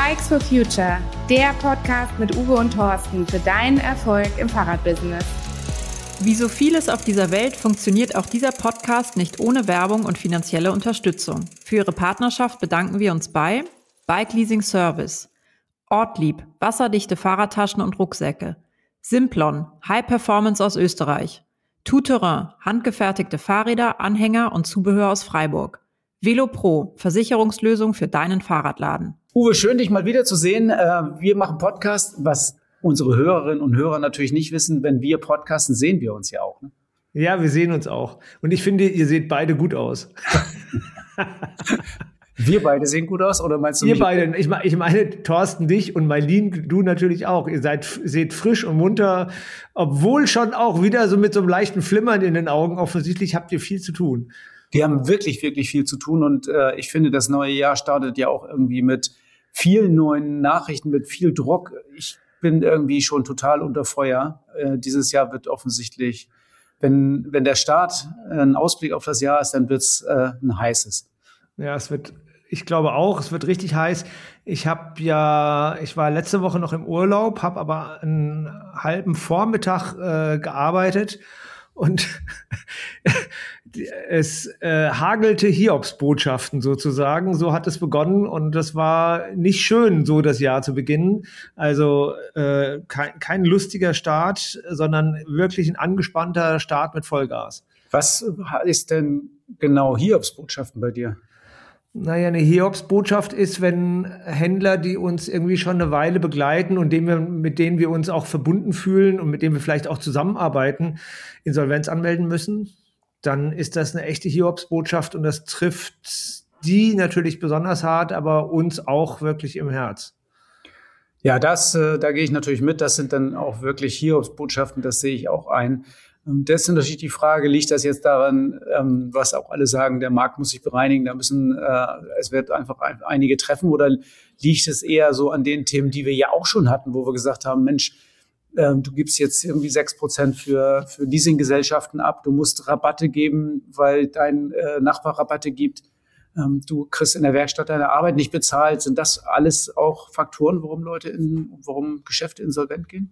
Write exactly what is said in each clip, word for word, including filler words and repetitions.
Bikes for Future, der Podcast mit Uwe und Thorsten für deinen Erfolg im Fahrradbusiness. Wie so vieles auf dieser Welt funktioniert auch dieser Podcast nicht ohne Werbung und finanzielle Unterstützung. Für ihre Partnerschaft bedanken wir uns bei Bike Leasing Service, Ortlieb, wasserdichte Fahrradtaschen und Rucksäcke, Simplon, High Performance aus Österreich, Tout Terrain, handgefertigte Fahrräder, Anhänger und Zubehör aus Freiburg, VeloPro, Versicherungslösung für deinen Fahrradladen. Uwe, schön, dich mal wieder zu sehen. Wir machen Podcast, was unsere Hörerinnen und Hörer natürlich nicht wissen. Wenn wir podcasten, sehen wir uns ja auch. Ne? Ja, wir sehen uns auch. Und ich finde, ihr seht beide gut aus. Wir beide sehen gut aus, oder meinst du Ihr mich? beide, ich meine, ich meine, Thorsten, dich und Mailin, du natürlich auch. Ihr seid, seht frisch und munter, obwohl schon auch wieder so mit so einem leichten Flimmern in den Augen. Offensichtlich habt ihr viel zu tun. Wir haben wirklich, wirklich viel zu tun und äh, ich finde, das neue Jahr startet ja auch irgendwie mit vielen neuen Nachrichten, mit viel Druck. Ich bin irgendwie schon total unter Feuer. Äh, dieses Jahr wird offensichtlich, wenn wenn der Start äh, ein Ausblick auf das Jahr ist, dann wird's äh, ein heißes. Ja, es wird, ich glaube auch, es wird richtig heiß. Ich habe ja, ich war letzte Woche noch im Urlaub, habe aber einen halben Vormittag äh, gearbeitet. Und es äh, hagelte Hiobsbotschaften sozusagen. So hat es begonnen und das war nicht schön, so das Jahr zu beginnen. Also äh, kein, kein lustiger Start, sondern wirklich ein angespannter Start mit Vollgas. Was ist denn genau Hiobsbotschaften bei dir? Naja, eine Hiobsbotschaft ist, wenn Händler, die uns irgendwie schon eine Weile begleiten und denen wir, mit denen wir uns auch verbunden fühlen und mit denen wir vielleicht auch zusammenarbeiten, Insolvenz anmelden müssen, dann ist das eine echte Hiobsbotschaft und das trifft die natürlich besonders hart, aber uns auch wirklich im Herz. Ja, das, äh, da gehe ich natürlich mit. Das sind dann auch wirklich Hiobsbotschaften, das sehe ich auch ein. Das ist natürlich die Frage, liegt das jetzt daran, ähm, was auch alle sagen, der Markt muss sich bereinigen, da müssen, äh, es wird einfach ein, einige treffen, oder liegt es eher so an den Themen, die wir ja auch schon hatten, wo wir gesagt haben, Mensch, äh, du gibst jetzt irgendwie sechs Prozent für, für Leasinggesellschaften ab, du musst Rabatte geben, weil dein äh, Nachbar Rabatte gibt, ähm, du kriegst in der Werkstatt deine Arbeit nicht bezahlt. Sind das alles auch Faktoren, warum Leute in, warum Geschäfte insolvent gehen?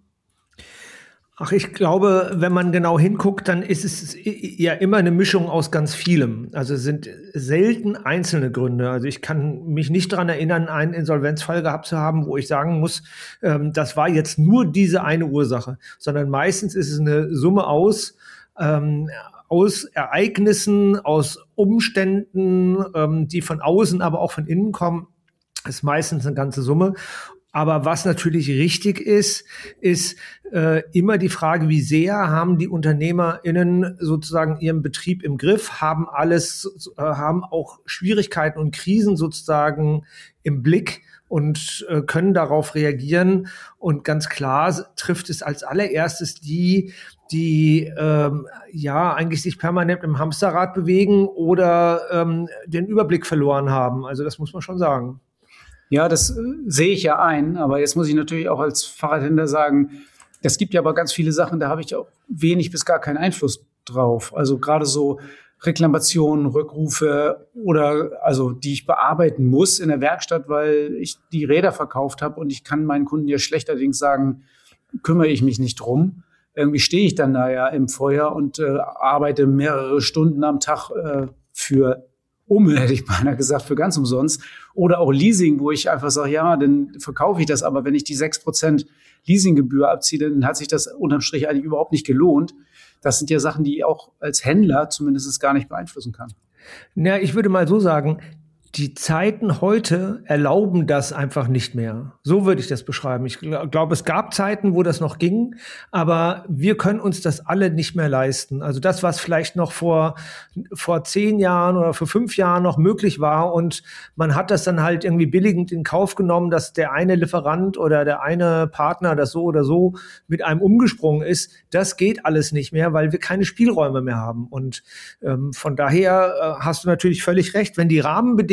Ach, ich glaube, wenn man genau hinguckt, dann ist es ja immer eine Mischung aus ganz vielem. Also es sind selten einzelne Gründe. Also ich kann mich nicht daran erinnern, einen Insolvenzfall gehabt zu haben, wo ich sagen muss, ähm, das war jetzt nur diese eine Ursache, sondern meistens ist es eine Summe aus, ähm, aus Ereignissen, aus Umständen, ähm, die von außen, aber auch von innen kommen. Das ist meistens eine ganze Summe. Aber was natürlich richtig ist, ist äh, immer die Frage, wie sehr haben die UnternehmerInnen sozusagen ihren Betrieb im Griff, haben alles, äh, haben auch Schwierigkeiten und Krisen sozusagen im Blick und äh, können darauf reagieren. Und ganz klar trifft es als allererstes die, die ähm, ja eigentlich sich permanent im Hamsterrad bewegen oder ähm, den Überblick verloren haben. Also das muss man schon sagen. Ja, das äh, sehe ich ja ein, aber jetzt muss ich natürlich auch als Fahrradhändler sagen, es gibt ja aber ganz viele Sachen, da habe ich auch wenig bis gar keinen Einfluss drauf. Also gerade so Reklamationen, Rückrufe oder also die ich bearbeiten muss in der Werkstatt, weil ich die Räder verkauft habe und ich kann meinen Kunden ja schlechterdings sagen, kümmere ich mich nicht drum. Irgendwie stehe ich dann da ja im Feuer und äh, arbeite mehrere Stunden am Tag äh, für um, hätte ich beinahe gesagt, für ganz umsonst. Oder auch Leasing, wo ich einfach sage, ja, dann verkaufe ich das, aber wenn ich die sechs Prozent Leasinggebühr abziehe, dann hat sich das unterm Strich eigentlich überhaupt nicht gelohnt. Das sind ja Sachen, die ich auch als Händler zumindest gar nicht beeinflussen kann. Na, ich würde mal so sagen, die Zeiten heute erlauben das einfach nicht mehr. So würde ich das beschreiben. Ich gl- glaube, es gab Zeiten, wo das noch ging, aber wir können uns das alle nicht mehr leisten. Also das, was vielleicht noch vor, vor zehn Jahren oder vor fünf Jahren noch möglich war und man hat das dann halt irgendwie billigend in Kauf genommen, dass der eine Lieferant oder der eine Partner das so oder so mit einem umgesprungen ist, das geht alles nicht mehr, weil wir keine Spielräume mehr haben. Und ähm, von daher äh, hast du natürlich völlig recht, wenn die Rahmenbedingungen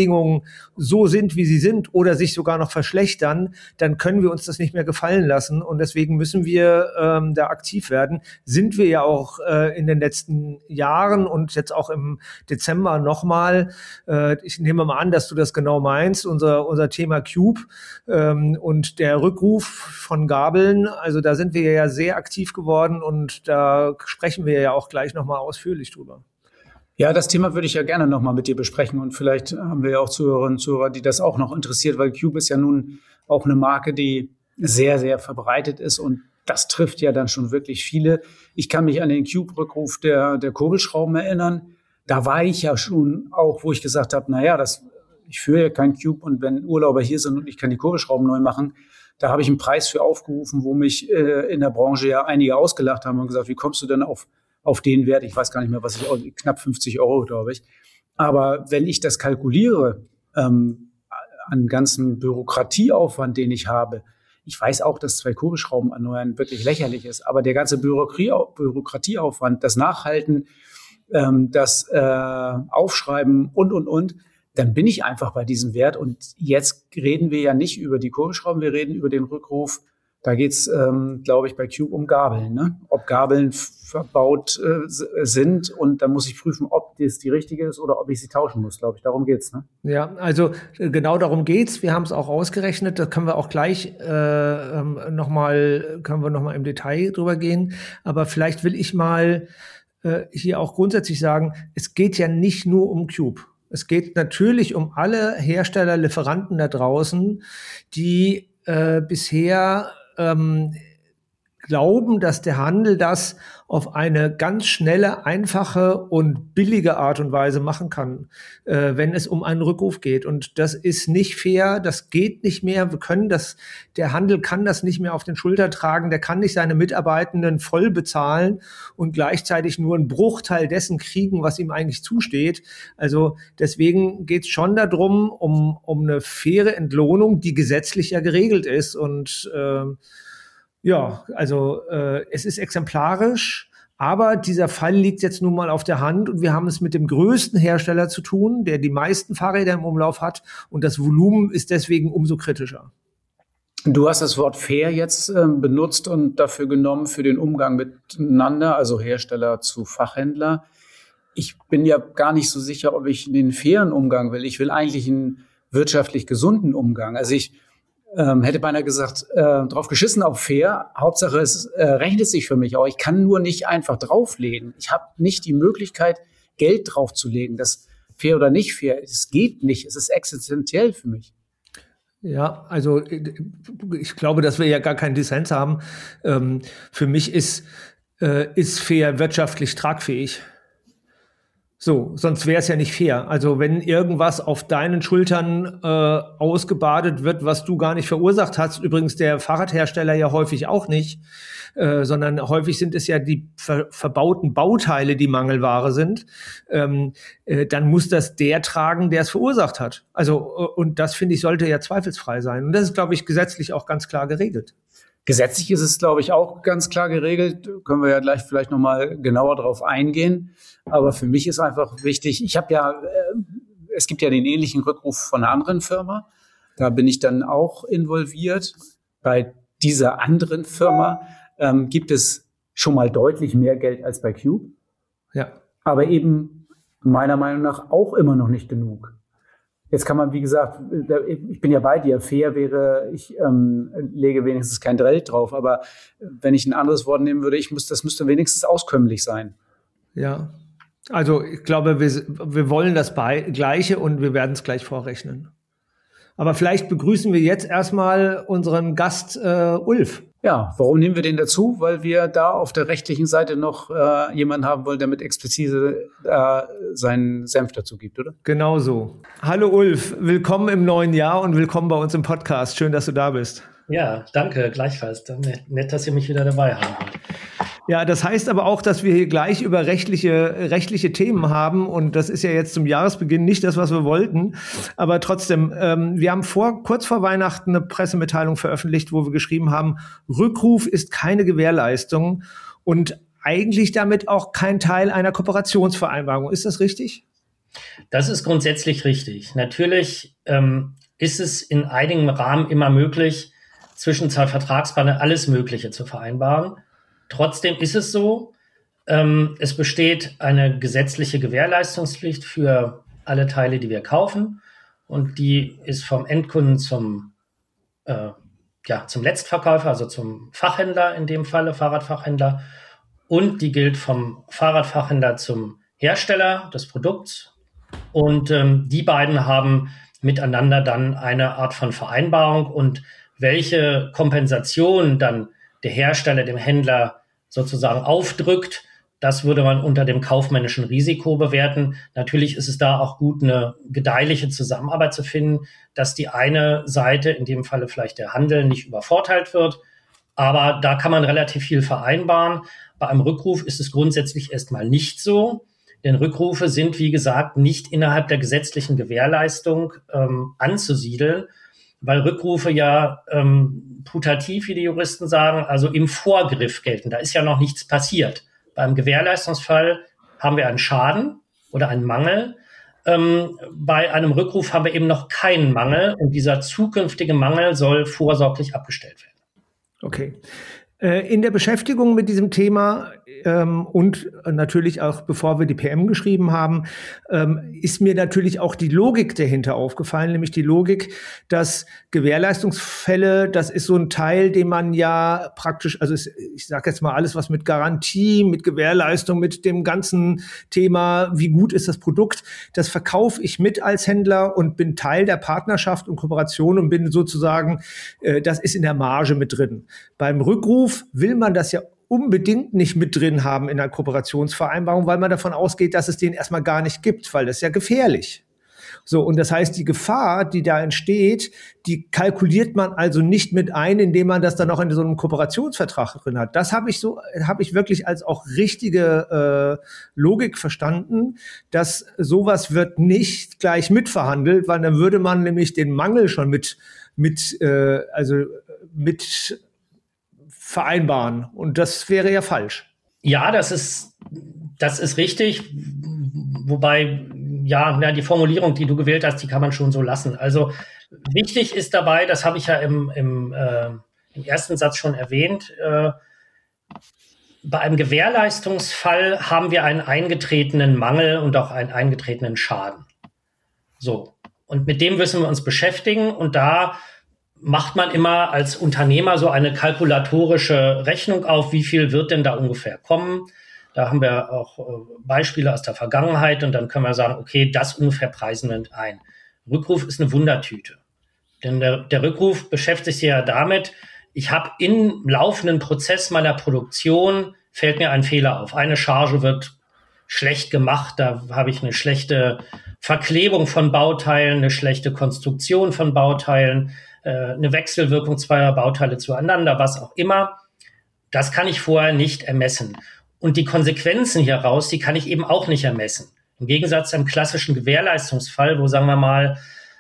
Bedingungen so sind, wie sie sind oder sich sogar noch verschlechtern, dann können wir uns das nicht mehr gefallen lassen und deswegen müssen wir ähm, da aktiv werden. Sind wir ja auch äh, in den letzten Jahren und jetzt auch im Dezember nochmal. Äh, ich nehme mal an, dass du das genau meinst, unser, unser Thema Cube ähm, und der Rückruf von Gabeln. Also da sind wir ja sehr aktiv geworden und da sprechen wir ja auch gleich nochmal ausführlich drüber. Ja, das Thema würde ich ja gerne nochmal mit dir besprechen und vielleicht haben wir ja auch Zuhörerinnen und Zuhörer, die das auch noch interessiert, weil Cube ist ja nun auch eine Marke, die sehr, sehr verbreitet ist und das trifft ja dann schon wirklich viele. Ich kann mich an den Cube-Rückruf der, der Kurbelschrauben erinnern. Da war ich ja schon auch, wo ich gesagt habe, naja, das, ich führe ja kein Cube und wenn Urlauber hier sind und ich kann die Kurbelschrauben neu machen, da habe ich einen Preis für aufgerufen, wo mich äh, in der Branche ja einige ausgelacht haben und gesagt, wie kommst du denn auf auf den Wert, ich weiß gar nicht mehr, was ich, knapp fünfzig Euro, glaube ich. Aber wenn ich das kalkuliere, ähm, an ganzen Bürokratieaufwand, den ich habe, ich weiß auch, dass zwei Kurbelschrauben erneuern wirklich lächerlich ist, aber der ganze Bürokratie, Bürokratieaufwand, das Nachhalten, ähm, das äh, Aufschreiben und, und, und, dann bin ich einfach bei diesem Wert. Und jetzt reden wir ja nicht über die Kurbelschrauben, wir reden über den Rückruf. Da geht's, ähm, glaube ich, bei Cube um Gabeln, ne? Ob Gabeln verbaut äh, sind und dann muss ich prüfen, ob das die richtige ist oder ob ich sie tauschen muss, glaube ich. Darum geht's, ne? Ja, also genau darum geht's. Wir haben es auch ausgerechnet. Da können wir auch gleich äh, noch mal, können wir noch mal im Detail drüber gehen. Aber vielleicht will ich mal äh, hier auch grundsätzlich sagen, es geht ja nicht nur um Cube. Es geht natürlich um alle Hersteller, Lieferanten da draußen, die äh, bisher Ähm, glauben, dass der Handel das auf eine ganz schnelle, einfache und billige Art und Weise machen kann, äh, wenn es um einen Rückruf geht. Und das ist nicht fair, das geht nicht mehr. Wir können das, der Handel kann das nicht mehr auf den Schultern tragen, der kann nicht seine Mitarbeitenden voll bezahlen und gleichzeitig nur einen Bruchteil dessen kriegen, was ihm eigentlich zusteht. Also deswegen geht es schon darum, um, um eine faire Entlohnung, die gesetzlich ja geregelt ist. Und äh, ja, also äh, es ist exemplarisch, aber dieser Fall liegt jetzt nun mal auf der Hand und wir haben es mit dem größten Hersteller zu tun, der die meisten Fahrräder im Umlauf hat und das Volumen ist deswegen umso kritischer. Du hast das Wort fair jetzt äh, benutzt und dafür genommen für den Umgang miteinander, also Hersteller zu Fachhändler. Ich bin ja gar nicht so sicher, ob ich den fairen Umgang will. Ich will eigentlich einen wirtschaftlich gesunden Umgang. Also ich Ähm, hätte beinahe gesagt, äh, drauf geschissen auf fair. Hauptsache, es äh, rechnet sich für mich auch. Ich kann nur nicht einfach drauflegen. Ich habe nicht die Möglichkeit, Geld draufzulegen. Das fair oder nicht fair, es geht nicht. Es ist existenziell für mich. Ja, also ich glaube, dass wir ja gar keinen Dissens haben. Ähm, für mich ist, äh, ist fair wirtschaftlich tragfähig. So, sonst wäre es ja nicht fair. Also wenn irgendwas auf deinen Schultern äh, ausgebadet wird, was du gar nicht verursacht hast, übrigens der Fahrradhersteller ja häufig auch nicht, äh, sondern häufig sind es ja die ver- verbauten Bauteile, die Mangelware sind, ähm, äh, dann muss das der tragen, der es verursacht hat. Also äh, und das, finde ich, sollte ja zweifelsfrei sein. Und das ist, glaube ich, gesetzlich auch ganz klar geregelt. Gesetzlich ist es, glaube ich, auch ganz klar geregelt. Können wir ja gleich vielleicht noch mal genauer drauf eingehen. Aber für mich ist einfach wichtig, ich habe ja, äh, es gibt ja den ähnlichen Rückruf von einer anderen Firma. Da bin ich dann auch involviert. Bei dieser anderen Firma ähm, gibt es schon mal deutlich mehr Geld als bei Cube. Ja. Aber eben meiner Meinung nach auch immer noch nicht genug. Jetzt kann man, wie gesagt, ich bin ja bei dir, fair wäre, ich ähm, lege wenigstens kein Geld drauf, aber wenn ich ein anderes Wort nehmen würde, ich muss, das müsste wenigstens auskömmlich sein. Ja, also ich glaube, wir, wir wollen das bei, Gleiche und wir werden es gleich vorrechnen. Aber vielleicht begrüßen wir jetzt erstmal unseren Gast äh, Ulf. Ja, warum nehmen wir den dazu? Weil wir da auf der rechtlichen Seite noch äh, jemanden haben wollen, der mit Expertise äh, seinen Senf dazu gibt, oder? Genau so. Hallo Ulf, willkommen im neuen Jahr und willkommen bei uns im Podcast. Schön, dass du da bist. Ja, danke, gleichfalls. Nett, dass ihr mich wieder dabei haben wollt. Ja, das heißt aber auch, dass wir hier gleich über rechtliche, rechtliche Themen haben. Und das ist ja jetzt zum Jahresbeginn nicht das, was wir wollten. Aber trotzdem, ähm, wir haben vor, kurz vor Weihnachten eine Pressemitteilung veröffentlicht, wo wir geschrieben haben, Rückruf ist keine Gewährleistung und eigentlich damit auch kein Teil einer Kooperationsvereinbarung. Ist das richtig? Das ist grundsätzlich richtig. Natürlich ähm, ist es in einigen Rahmen immer möglich, zwischen zwei Vertragspartnern alles Mögliche zu vereinbaren. Trotzdem ist es so, ähm, es besteht eine gesetzliche Gewährleistungspflicht für alle Teile, die wir kaufen. Und die ist vom Endkunden zum, äh, ja, zum Letztverkäufer, also zum Fachhändler in dem Falle, Fahrradfachhändler. Und die gilt vom Fahrradfachhändler zum Hersteller des Produkts. Und ähm, die beiden haben miteinander dann eine Art von Vereinbarung. Und welche Kompensation dann der Hersteller dem Händler sozusagen aufdrückt, das würde man unter dem kaufmännischen Risiko bewerten. Natürlich ist es da auch gut, eine gedeihliche Zusammenarbeit zu finden, dass die eine Seite, in dem Falle vielleicht der Handel, nicht übervorteilt wird. Aber da kann man relativ viel vereinbaren. Bei einem Rückruf ist es grundsätzlich erstmal nicht so. Denn Rückrufe sind, wie gesagt, nicht innerhalb der gesetzlichen Gewährleistung ähm, anzusiedeln, weil Rückrufe ja ähm, putativ, wie die Juristen sagen, also im Vorgriff gelten. Da ist ja noch nichts passiert. Beim Gewährleistungsfall haben wir einen Schaden oder einen Mangel. Ähm, bei einem Rückruf haben wir eben noch keinen Mangel und dieser zukünftige Mangel soll vorsorglich abgestellt werden. Okay. In der Beschäftigung mit diesem Thema ähm, und natürlich auch bevor wir die P M geschrieben haben, ähm, ist mir natürlich auch die Logik dahinter aufgefallen, nämlich die Logik, dass Gewährleistungsfälle, das ist so ein Teil, den man ja praktisch, also es, ich sage jetzt mal alles, was mit Garantie, mit Gewährleistung, mit dem ganzen Thema, wie gut ist das Produkt, das verkaufe ich mit als Händler und bin Teil der Partnerschaft und Kooperation und bin sozusagen, äh, das ist in der Marge mit drin. Beim Rückruf will man das ja unbedingt nicht mit drin haben in einer Kooperationsvereinbarung, weil man davon ausgeht, dass es den erstmal gar nicht gibt, weil das ist ja gefährlich. So, und das heißt, die Gefahr, die da entsteht, die kalkuliert man also nicht mit ein, indem man das dann auch in so einem Kooperationsvertrag drin hat. Das habe ich so, habe ich wirklich als auch richtige äh, Logik verstanden, dass sowas wird nicht gleich mitverhandelt, weil dann würde man nämlich den Mangel schon mit, mit, äh, also mit vereinbaren. Und das wäre ja falsch. Ja, das ist, das ist richtig. Wobei, ja, ja, die Formulierung, die du gewählt hast, die kann man schon so lassen. Also wichtig ist dabei, das habe ich ja im, im, äh, im ersten Satz schon erwähnt, äh, bei einem Gewährleistungsfall haben wir einen eingetretenen Mangel und auch einen eingetretenen Schaden. So. Und mit dem müssen wir uns beschäftigen und da macht man immer als Unternehmer so eine kalkulatorische Rechnung auf, wie viel wird denn da ungefähr kommen. Da haben wir auch äh, Beispiele aus der Vergangenheit und dann können wir sagen, okay, das ungefähr preisen wir ein. Rückruf ist eine Wundertüte. Denn der, der Rückruf beschäftigt sich ja damit, ich habe im laufenden Prozess meiner Produktion, fällt mir ein Fehler auf. Eine Charge wird schlecht gemacht, da habe ich eine schlechte Verklebung von Bauteilen, eine schlechte Konstruktion von Bauteilen, eine Wechselwirkung zweier Bauteile zueinander, was auch immer, das kann ich vorher nicht ermessen. Und die Konsequenzen hieraus, die kann ich eben auch nicht ermessen. Im Gegensatz zu einem klassischen Gewährleistungsfall, wo, sagen wir mal,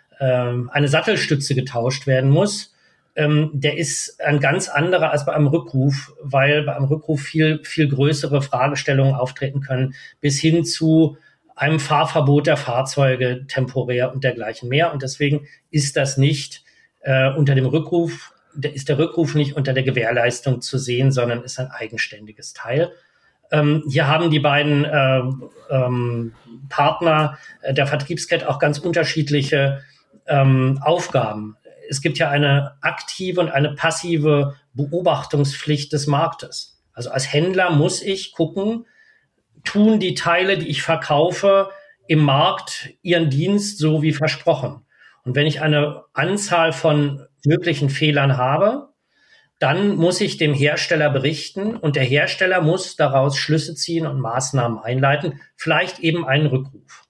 eine Sattelstütze getauscht werden muss, der ist ein ganz anderer als bei einem Rückruf, weil bei einem Rückruf viel, viel größere Fragestellungen auftreten können, bis hin zu einem Fahrverbot der Fahrzeuge temporär und dergleichen mehr. Und deswegen ist das nicht Uh, unter dem Rückruf, der, ist der Rückruf nicht unter der Gewährleistung zu sehen, sondern ist ein eigenständiges Teil. Ähm, hier haben die beiden äh, ähm, Partner der Vertriebskette auch ganz unterschiedliche ähm, Aufgaben. Es gibt ja eine aktive und eine passive Beobachtungspflicht des Marktes. Also als Händler muss ich gucken, tun die Teile, die ich verkaufe, im Markt ihren Dienst so wie versprochen. Und wenn ich eine Anzahl von möglichen Fehlern habe, dann muss ich dem Hersteller berichten und der Hersteller muss daraus Schlüsse ziehen und Maßnahmen einleiten, vielleicht eben einen Rückruf.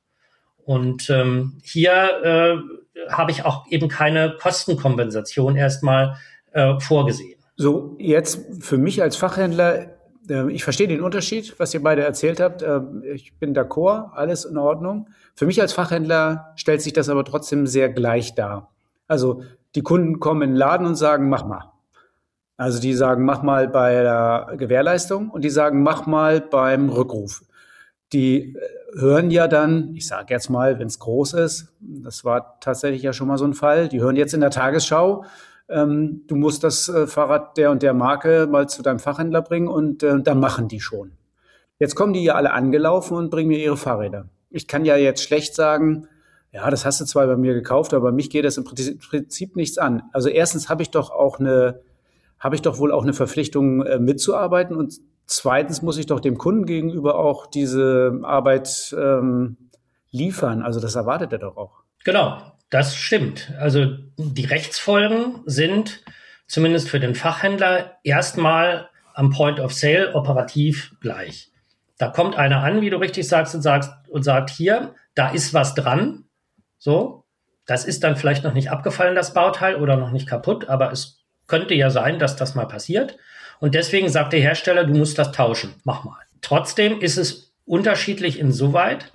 Und ähm, hier äh, habe ich auch eben keine Kostenkompensation erstmal äh, vorgesehen. So, jetzt für mich als Fachhändler, äh, ich verstehe den Unterschied, was ihr beide erzählt habt. Äh, ich bin d'accord, alles in Ordnung. Für mich als Fachhändler stellt sich das aber trotzdem sehr gleich dar. Also die Kunden kommen in den Laden und sagen, mach mal. Also die sagen, mach mal bei der Gewährleistung und die sagen, mach mal beim Rückruf. die hören ja dann, ich sage jetzt mal, wenn es groß ist, das war tatsächlich ja schon mal so ein Fall, die hören jetzt in der Tagesschau, ähm, du musst das äh, Fahrrad der und der Marke mal zu deinem Fachhändler bringen und äh, dann machen die schon. Jetzt kommen die ja alle angelaufen und bringen mir ihre Fahrräder. Ich kann ja jetzt schlecht sagen, ja, das hast du zwar bei mir gekauft, aber mich geht das im Prinzip nichts an. Also erstens habe ich doch auch eine, habe ich doch wohl auch eine Verpflichtung äh, mitzuarbeiten und zweitens muss ich doch dem Kunden gegenüber auch diese Arbeit ähm, liefern. Also das erwartet er doch auch. Genau, das stimmt. Also die Rechtsfolgen sind zumindest für den Fachhändler erstmal am Point of Sale operativ gleich. Da kommt einer an, wie du richtig sagst, und sagst und sagt, hier, da ist was dran. So, das ist dann vielleicht noch nicht abgefallen, das Bauteil, oder noch nicht kaputt, aber es könnte ja sein, dass das mal passiert. Und deswegen sagt der Hersteller, du musst das tauschen. Mach mal. Trotzdem ist es unterschiedlich insoweit,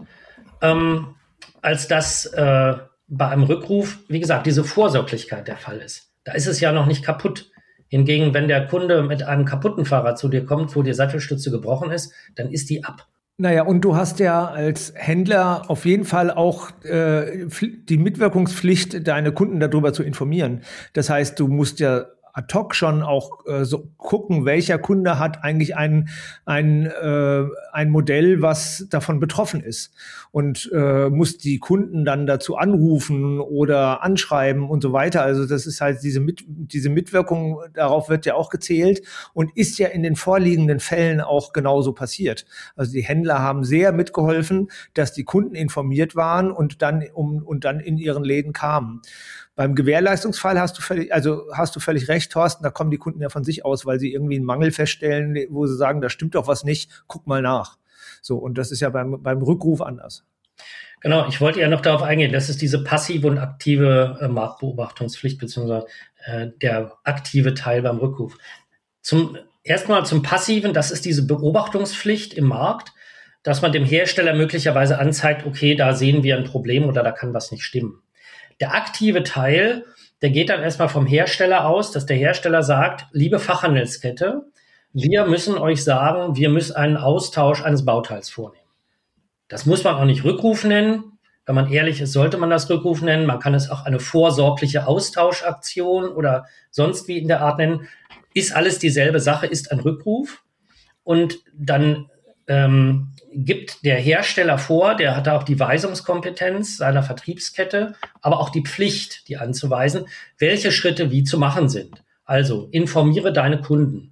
ähm, als dass äh, bei einem Rückruf, wie gesagt, diese Vorsorglichkeit der Fall ist. Da ist es ja noch nicht kaputt. Hingegen, wenn der Kunde mit einem kaputten Fahrrad zu dir kommt, wo die Sattelstütze gebrochen ist, dann ist die ab. Naja, und du hast ja als Händler auf jeden Fall auch äh, die Mitwirkungspflicht, deine Kunden darüber zu informieren. Das heißt, du musst ja ad hoc schon auch äh, so gucken, welcher Kunde hat eigentlich ein, ein, äh, ein Modell, was davon betroffen ist. Und äh, muss die Kunden dann dazu anrufen oder anschreiben und so weiter. Also das ist halt diese, Mit- diese Mitwirkung, darauf wird ja auch gezählt und ist ja in den vorliegenden Fällen auch genauso passiert. Also die Händler haben sehr mitgeholfen, dass die Kunden informiert waren und dann, um, und dann in ihren Läden kamen. Beim Gewährleistungsfall hast du völlig, also hast du völlig recht, Thorsten, da kommen die Kunden ja von sich aus, weil sie irgendwie einen Mangel feststellen, wo sie sagen, da stimmt doch was nicht, guck mal nach. So, und das ist ja beim, beim Rückruf anders. Genau, ich wollte ja noch darauf eingehen, das ist diese passive und aktive äh, Marktbeobachtungspflicht, beziehungsweise äh, der aktive Teil beim Rückruf. Zum erstmal zum Passiven, das ist diese Beobachtungspflicht im Markt, dass man dem Hersteller möglicherweise anzeigt, okay, da sehen wir ein Problem oder da kann was nicht stimmen. Der aktive Teil, der geht dann erstmal vom Hersteller aus, dass der Hersteller sagt, liebe Fachhandelskette, wir müssen euch sagen, wir müssen einen Austausch eines Bauteils vornehmen. Das muss man auch nicht Rückruf nennen. Wenn man ehrlich ist, sollte man das Rückruf nennen. Man kann es auch eine vorsorgliche Austauschaktion oder sonst wie in der Art nennen. Ist alles dieselbe Sache, ist ein Rückruf. Und dann ähm, gibt der Hersteller vor, der hat da auch die Weisungskompetenz seiner Vertriebskette, aber auch die Pflicht, die anzuweisen, welche Schritte wie zu machen sind. Also informiere deine Kunden.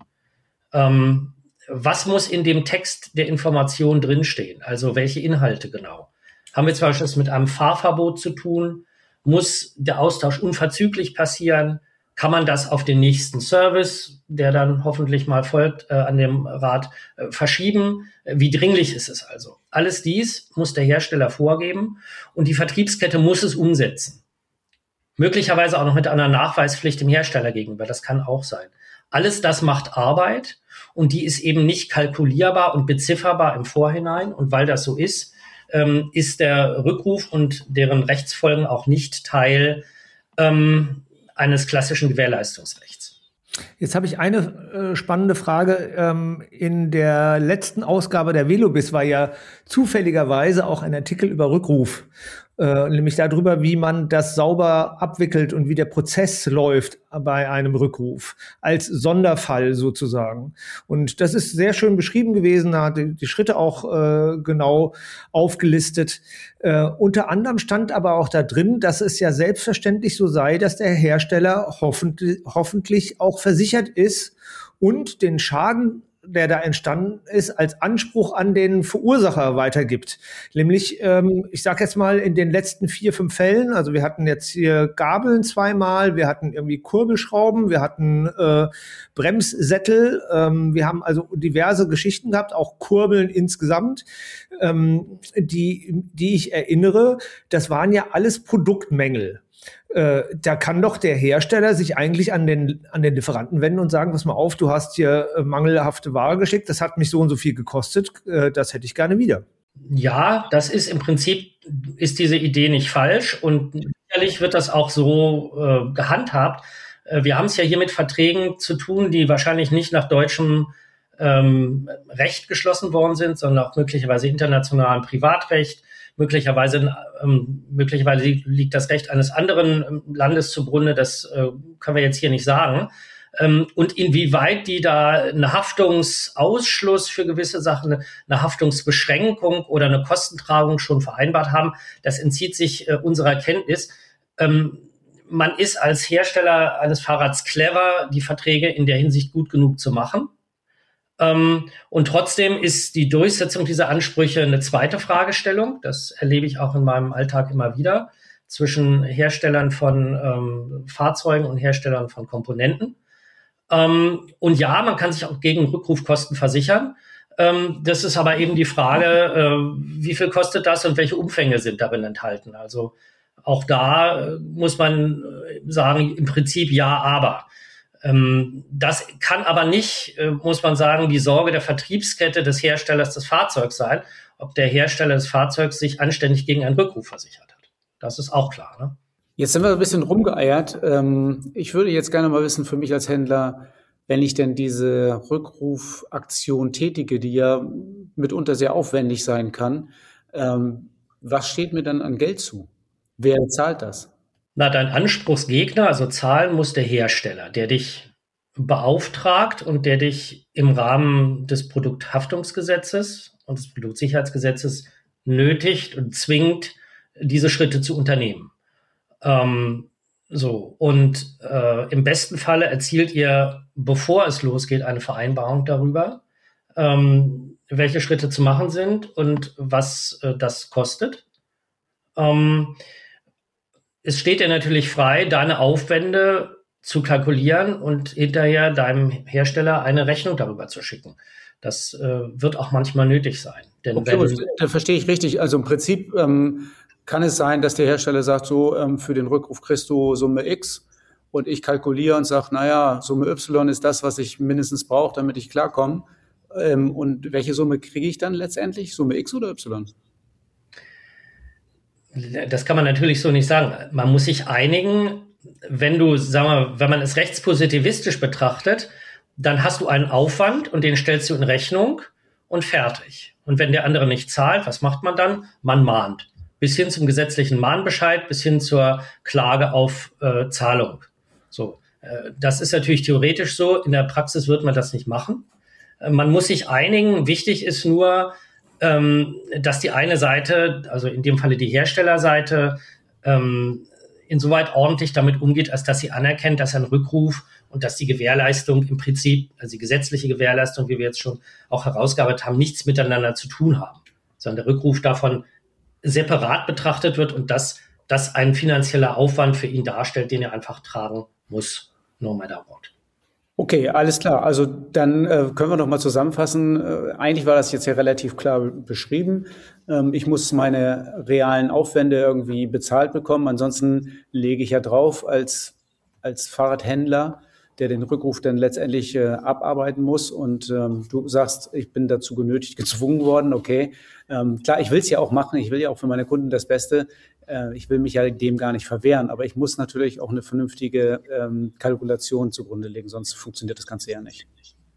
Ähm, was muss in dem Text der Information drinstehen? Also welche Inhalte genau? Haben wir zum Beispiel mit einem Fahrverbot zu tun? Muss der Austausch unverzüglich passieren? Kann man das auf den nächsten Service, der dann hoffentlich mal folgt, äh, an dem Rad äh, verschieben? Wie dringlich ist es also? Alles dies muss der Hersteller vorgeben und die Vertriebskette muss es umsetzen. Möglicherweise auch noch mit einer Nachweispflicht dem Hersteller gegenüber. Das kann auch sein. Alles das macht Arbeit und die ist eben nicht kalkulierbar und bezifferbar im Vorhinein. Und weil das so ist, ähm, ist der Rückruf und deren Rechtsfolgen auch nicht Teil ähm, eines klassischen Gewährleistungsrechts. Jetzt habe ich eine äh, spannende Frage. Ähm, in der letzten Ausgabe der Velobis war ja zufälligerweise auch ein Artikel über Rückruf, äh, nämlich darüber, wie man das sauber abwickelt und wie der Prozess läuft bei einem Rückruf, als Sonderfall sozusagen. Und das ist sehr schön beschrieben gewesen, da hat die, die Schritte auch äh, genau aufgelistet. Äh, unter anderem stand aber auch da drin, dass es ja selbstverständlich so sei, dass der Hersteller hoffentlich, hoffentlich auch versichert ist und den Schaden, der da entstanden ist, als Anspruch an den Verursacher weitergibt. Nämlich, ähm, ich sage jetzt mal, in den letzten vier, fünf Fällen, also wir hatten jetzt hier Gabeln zweimal, wir hatten irgendwie Kurbelschrauben, wir hatten äh, Bremssättel, ähm, wir haben also diverse Geschichten gehabt, auch Kurbeln insgesamt, ähm, die, die ich erinnere, das waren ja alles Produktmängel. Äh, da kann doch der Hersteller sich eigentlich an den, an den Lieferanten wenden und sagen, pass mal auf, du hast hier äh, mangelhafte Ware geschickt, das hat mich so und so viel gekostet, äh, das hätte ich gerne wieder. Ja, das ist im Prinzip, ist diese Idee nicht falsch und sicherlich wird das auch so äh, gehandhabt. Äh, wir haben es ja hier mit Verträgen zu tun, die wahrscheinlich nicht nach deutschem ähm, Recht geschlossen worden sind, sondern auch möglicherweise internationalem Privatrecht. Möglicherweise, ähm, möglicherweise liegt das Recht eines anderen ähm, Landes zugrunde. Das äh, können wir jetzt hier nicht sagen. Ähm, und inwieweit die da eine Haftungsausschluss für gewisse Sachen, eine Haftungsbeschränkung oder eine Kostentragung schon vereinbart haben, das entzieht sich äh, unserer Kenntnis. Ähm, man ist als Hersteller eines Fahrrads clever, die Verträge in der Hinsicht gut genug zu machen. Ähm, und trotzdem ist die Durchsetzung dieser Ansprüche eine zweite Fragestellung. Das erlebe ich auch in meinem Alltag immer wieder zwischen Herstellern von ähm, Fahrzeugen und Herstellern von Komponenten. Ähm, und ja, man kann sich auch gegen Rückrufkosten versichern. Ähm, das ist aber eben die Frage, äh, wie viel kostet das und welche Umfänge sind darin enthalten. Also auch da äh, muss man sagen, im Prinzip ja, aber. Das kann aber nicht, muss man sagen, die Sorge der Vertriebskette des Herstellers des Fahrzeugs sein, ob der Hersteller des Fahrzeugs sich anständig gegen einen Rückruf versichert hat. Das ist auch klar, ne? Jetzt sind wir ein bisschen rumgeeiert. Ich würde jetzt gerne mal wissen, für mich als Händler, wenn ich denn diese Rückrufaktion tätige, die ja mitunter sehr aufwendig sein kann, was steht mir dann an Geld zu? Wer zahlt das? Na, dein Anspruchsgegner, also zahlen muss der Hersteller, der dich beauftragt und der dich im Rahmen des Produkthaftungsgesetzes und des Produktsicherheitsgesetzes nötigt und zwingt, diese Schritte zu unternehmen. Ähm, so, und äh, im besten Falle erzielt ihr, bevor es losgeht, eine Vereinbarung darüber, ähm, welche Schritte zu machen sind und was äh, das kostet. Ähm, Es steht dir natürlich frei, deine Aufwände zu kalkulieren und hinterher deinem Hersteller eine Rechnung darüber zu schicken. Das äh, wird auch manchmal nötig sein. Denn okay, wenn, da verstehe ich richtig. Also im Prinzip ähm, kann es sein, dass der Hersteller sagt, so ähm, für den Rückruf kriegst du Summe X und ich kalkuliere und sage, naja, Summe Y ist das, was ich mindestens brauche, damit ich klarkomme. Ähm, und welche Summe kriege ich dann letztendlich? Summe X oder Y? Das kann man natürlich so nicht sagen. Man muss sich einigen, wenn du, sagen wir, wenn man es rechtspositivistisch betrachtet, dann hast du einen Aufwand und den stellst du in Rechnung und fertig. Und wenn der andere nicht zahlt, was macht man dann? Man mahnt. Bis hin zum gesetzlichen Mahnbescheid, bis hin zur Klage auf äh, Zahlung. So, äh, das ist natürlich theoretisch so. In der Praxis wird man das nicht machen. Äh, man muss sich einigen. Wichtig ist nur, Ähm, dass die eine Seite, also in dem Falle die Herstellerseite, ähm, insoweit ordentlich damit umgeht, als dass sie anerkennt, dass ein Rückruf und dass die Gewährleistung im Prinzip, also die gesetzliche Gewährleistung, wie wir jetzt schon auch herausgearbeitet haben, nichts miteinander zu tun haben, sondern der Rückruf davon separat betrachtet wird und dass das ein finanzieller Aufwand für ihn darstellt, den er einfach tragen muss, no matter what. Okay, alles klar. Also dann äh, können wir noch mal zusammenfassen. Äh, eigentlich war das jetzt ja relativ klar beschrieben. Ähm, ich muss meine realen Aufwände irgendwie bezahlt bekommen. Ansonsten lege ich ja drauf als, als Fahrradhändler, der den Rückruf dann letztendlich äh, abarbeiten muss. Und ähm, du sagst, ich bin dazu genötigt, gezwungen worden. Okay, ähm, klar, ich will es ja auch machen. Ich will ja auch für meine Kunden das Beste. Ich will mich ja dem gar nicht verwehren, aber ich muss natürlich auch eine vernünftige ähm, Kalkulation zugrunde legen, sonst funktioniert das Ganze ja nicht.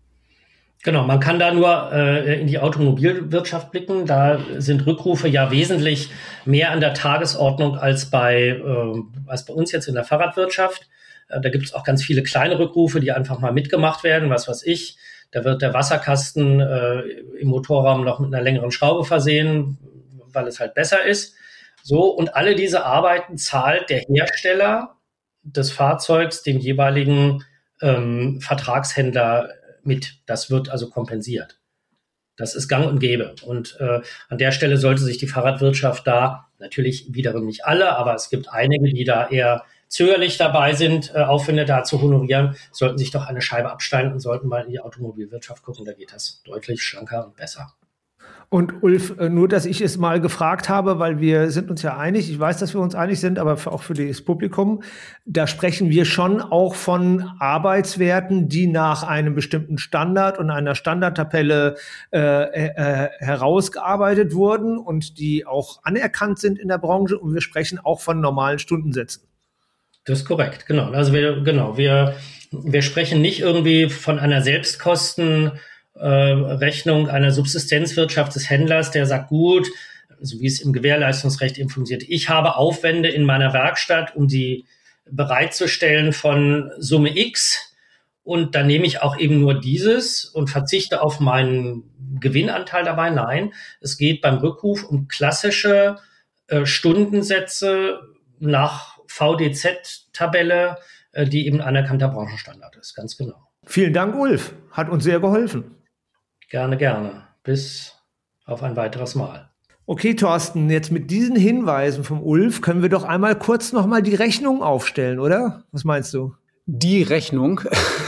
Genau, man kann da nur äh, in die Automobilwirtschaft blicken. Da sind Rückrufe ja wesentlich mehr an der Tagesordnung als bei, äh, als bei uns jetzt in der Fahrradwirtschaft. Äh, da gibt es auch ganz viele kleine Rückrufe, die einfach mal mitgemacht werden, was weiß ich. Da wird der Wasserkasten äh, im Motorraum noch mit einer längeren Schraube versehen, weil es halt besser ist. So, und alle diese Arbeiten zahlt der Hersteller des Fahrzeugs dem jeweiligen ähm, Vertragshändler mit. Das wird also kompensiert. Das ist gang und gäbe. Und äh, an der Stelle sollte sich die Fahrradwirtschaft da, natürlich wiederum nicht alle, aber es gibt einige, die da eher zögerlich dabei sind, äh, Aufwände da zu honorieren, sollten sich doch eine Scheibe abschneiden und sollten mal in die Automobilwirtschaft gucken. Da geht das deutlich schlanker und besser. Und Ulf, nur, dass ich es mal gefragt habe, weil wir sind uns ja einig, ich weiß, dass wir uns einig sind, aber auch für das Publikum, da sprechen wir schon auch von Arbeitswerten, die nach einem bestimmten Standard und einer Standardtabelle äh, äh, herausgearbeitet wurden und die auch anerkannt sind in der Branche, und wir sprechen auch von normalen Stundensätzen. Das ist korrekt, genau. Also wir, genau, wir, wir sprechen nicht irgendwie von einer Selbstkosten- äh, Rechnung einer Subsistenzwirtschaft des Händlers, der sagt, gut, so wie es im Gewährleistungsrecht eben funktioniert, ich habe Aufwände in meiner Werkstatt, um die bereitzustellen von Summe X, und dann nehme ich auch eben nur dieses und verzichte auf meinen Gewinnanteil dabei. Nein, es geht beim Rückruf um klassische äh, Stundensätze nach V D Z-Tabelle, äh, die eben anerkannter Branchenstandard ist, ganz genau. Vielen Dank, Ulf. Hat uns sehr geholfen. Gerne, gerne. Bis auf ein weiteres Mal. Okay, Thorsten, jetzt mit diesen Hinweisen vom Ulf können wir doch einmal kurz nochmal die Rechnung aufstellen, oder? Was meinst du? Die Rechnung.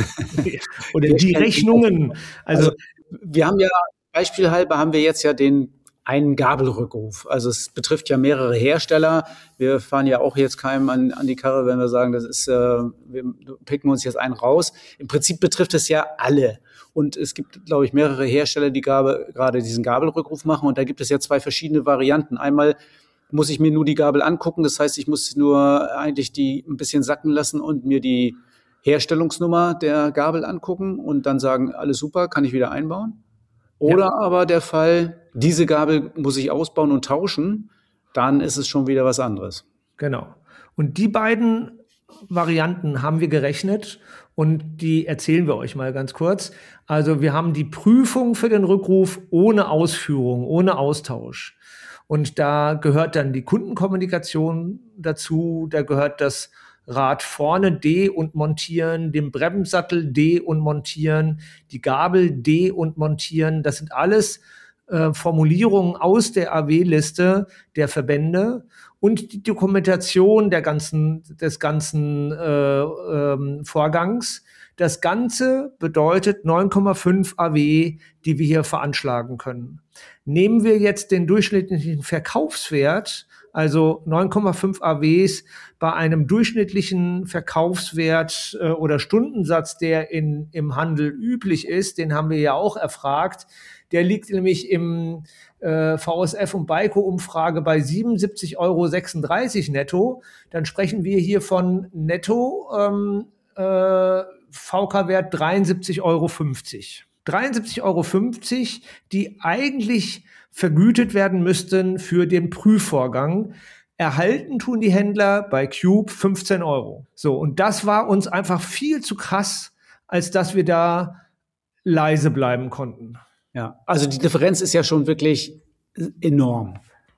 Oder die Rechnungen. Also, also wir haben ja, beispielhalber haben wir jetzt ja den einen Gabelrückruf. Also es betrifft ja mehrere Hersteller. Wir fahren ja auch jetzt keinem an, an die Karre, wenn wir sagen, das ist, äh, wir picken uns jetzt einen raus. Im Prinzip betrifft es ja alle. Und es gibt, glaube ich, mehrere Hersteller, die gerade diesen Gabelrückruf machen. Und da gibt es ja zwei verschiedene Varianten. Einmal muss ich mir nur die Gabel angucken. Das heißt, ich muss nur eigentlich die ein bisschen sacken lassen und mir die Herstellungsnummer der Gabel angucken und dann sagen, alles super, kann ich wieder einbauen. Oder ja. aber der Fall, diese Gabel muss ich ausbauen und tauschen, dann ist es schon wieder was anderes. Genau. Und die beiden Varianten haben wir gerechnet und die erzählen wir euch mal ganz kurz. Also wir haben die Prüfung für den Rückruf ohne Ausführung, ohne Austausch. Und da gehört dann die Kundenkommunikation dazu, da gehört das Rad vorne de- und montieren, den Bremssattel de- und montieren, die Gabel de- und montieren. Das sind alles äh, Formulierungen aus der A W-Liste der Verbände und die Dokumentation der ganzen, des ganzen äh, ähm, Vorgangs. Das Ganze bedeutet neun Komma fünf A W, die wir hier veranschlagen können. Nehmen wir jetzt den durchschnittlichen Verkaufswert, also neun Komma fünf A Ws bei einem durchschnittlichen Verkaufswert äh, oder Stundensatz, der in, im Handel üblich ist, den haben wir ja auch erfragt. Der liegt nämlich im äh, V S F und BAICO-Umfrage bei siebenundsiebzig Euro sechsunddreißig netto. Dann sprechen wir hier von netto ähm, äh, V K-Wert dreiundsiebzig Euro fünfzig. dreiundsiebzig Euro fünfzig, die eigentlich vergütet werden müssten für den Prüfvorgang. Erhalten tun die Händler bei Cube fünfzehn Euro. So, und das war uns einfach viel zu krass, als dass wir da leise bleiben konnten. Ja, also die Differenz ist ja schon wirklich enorm.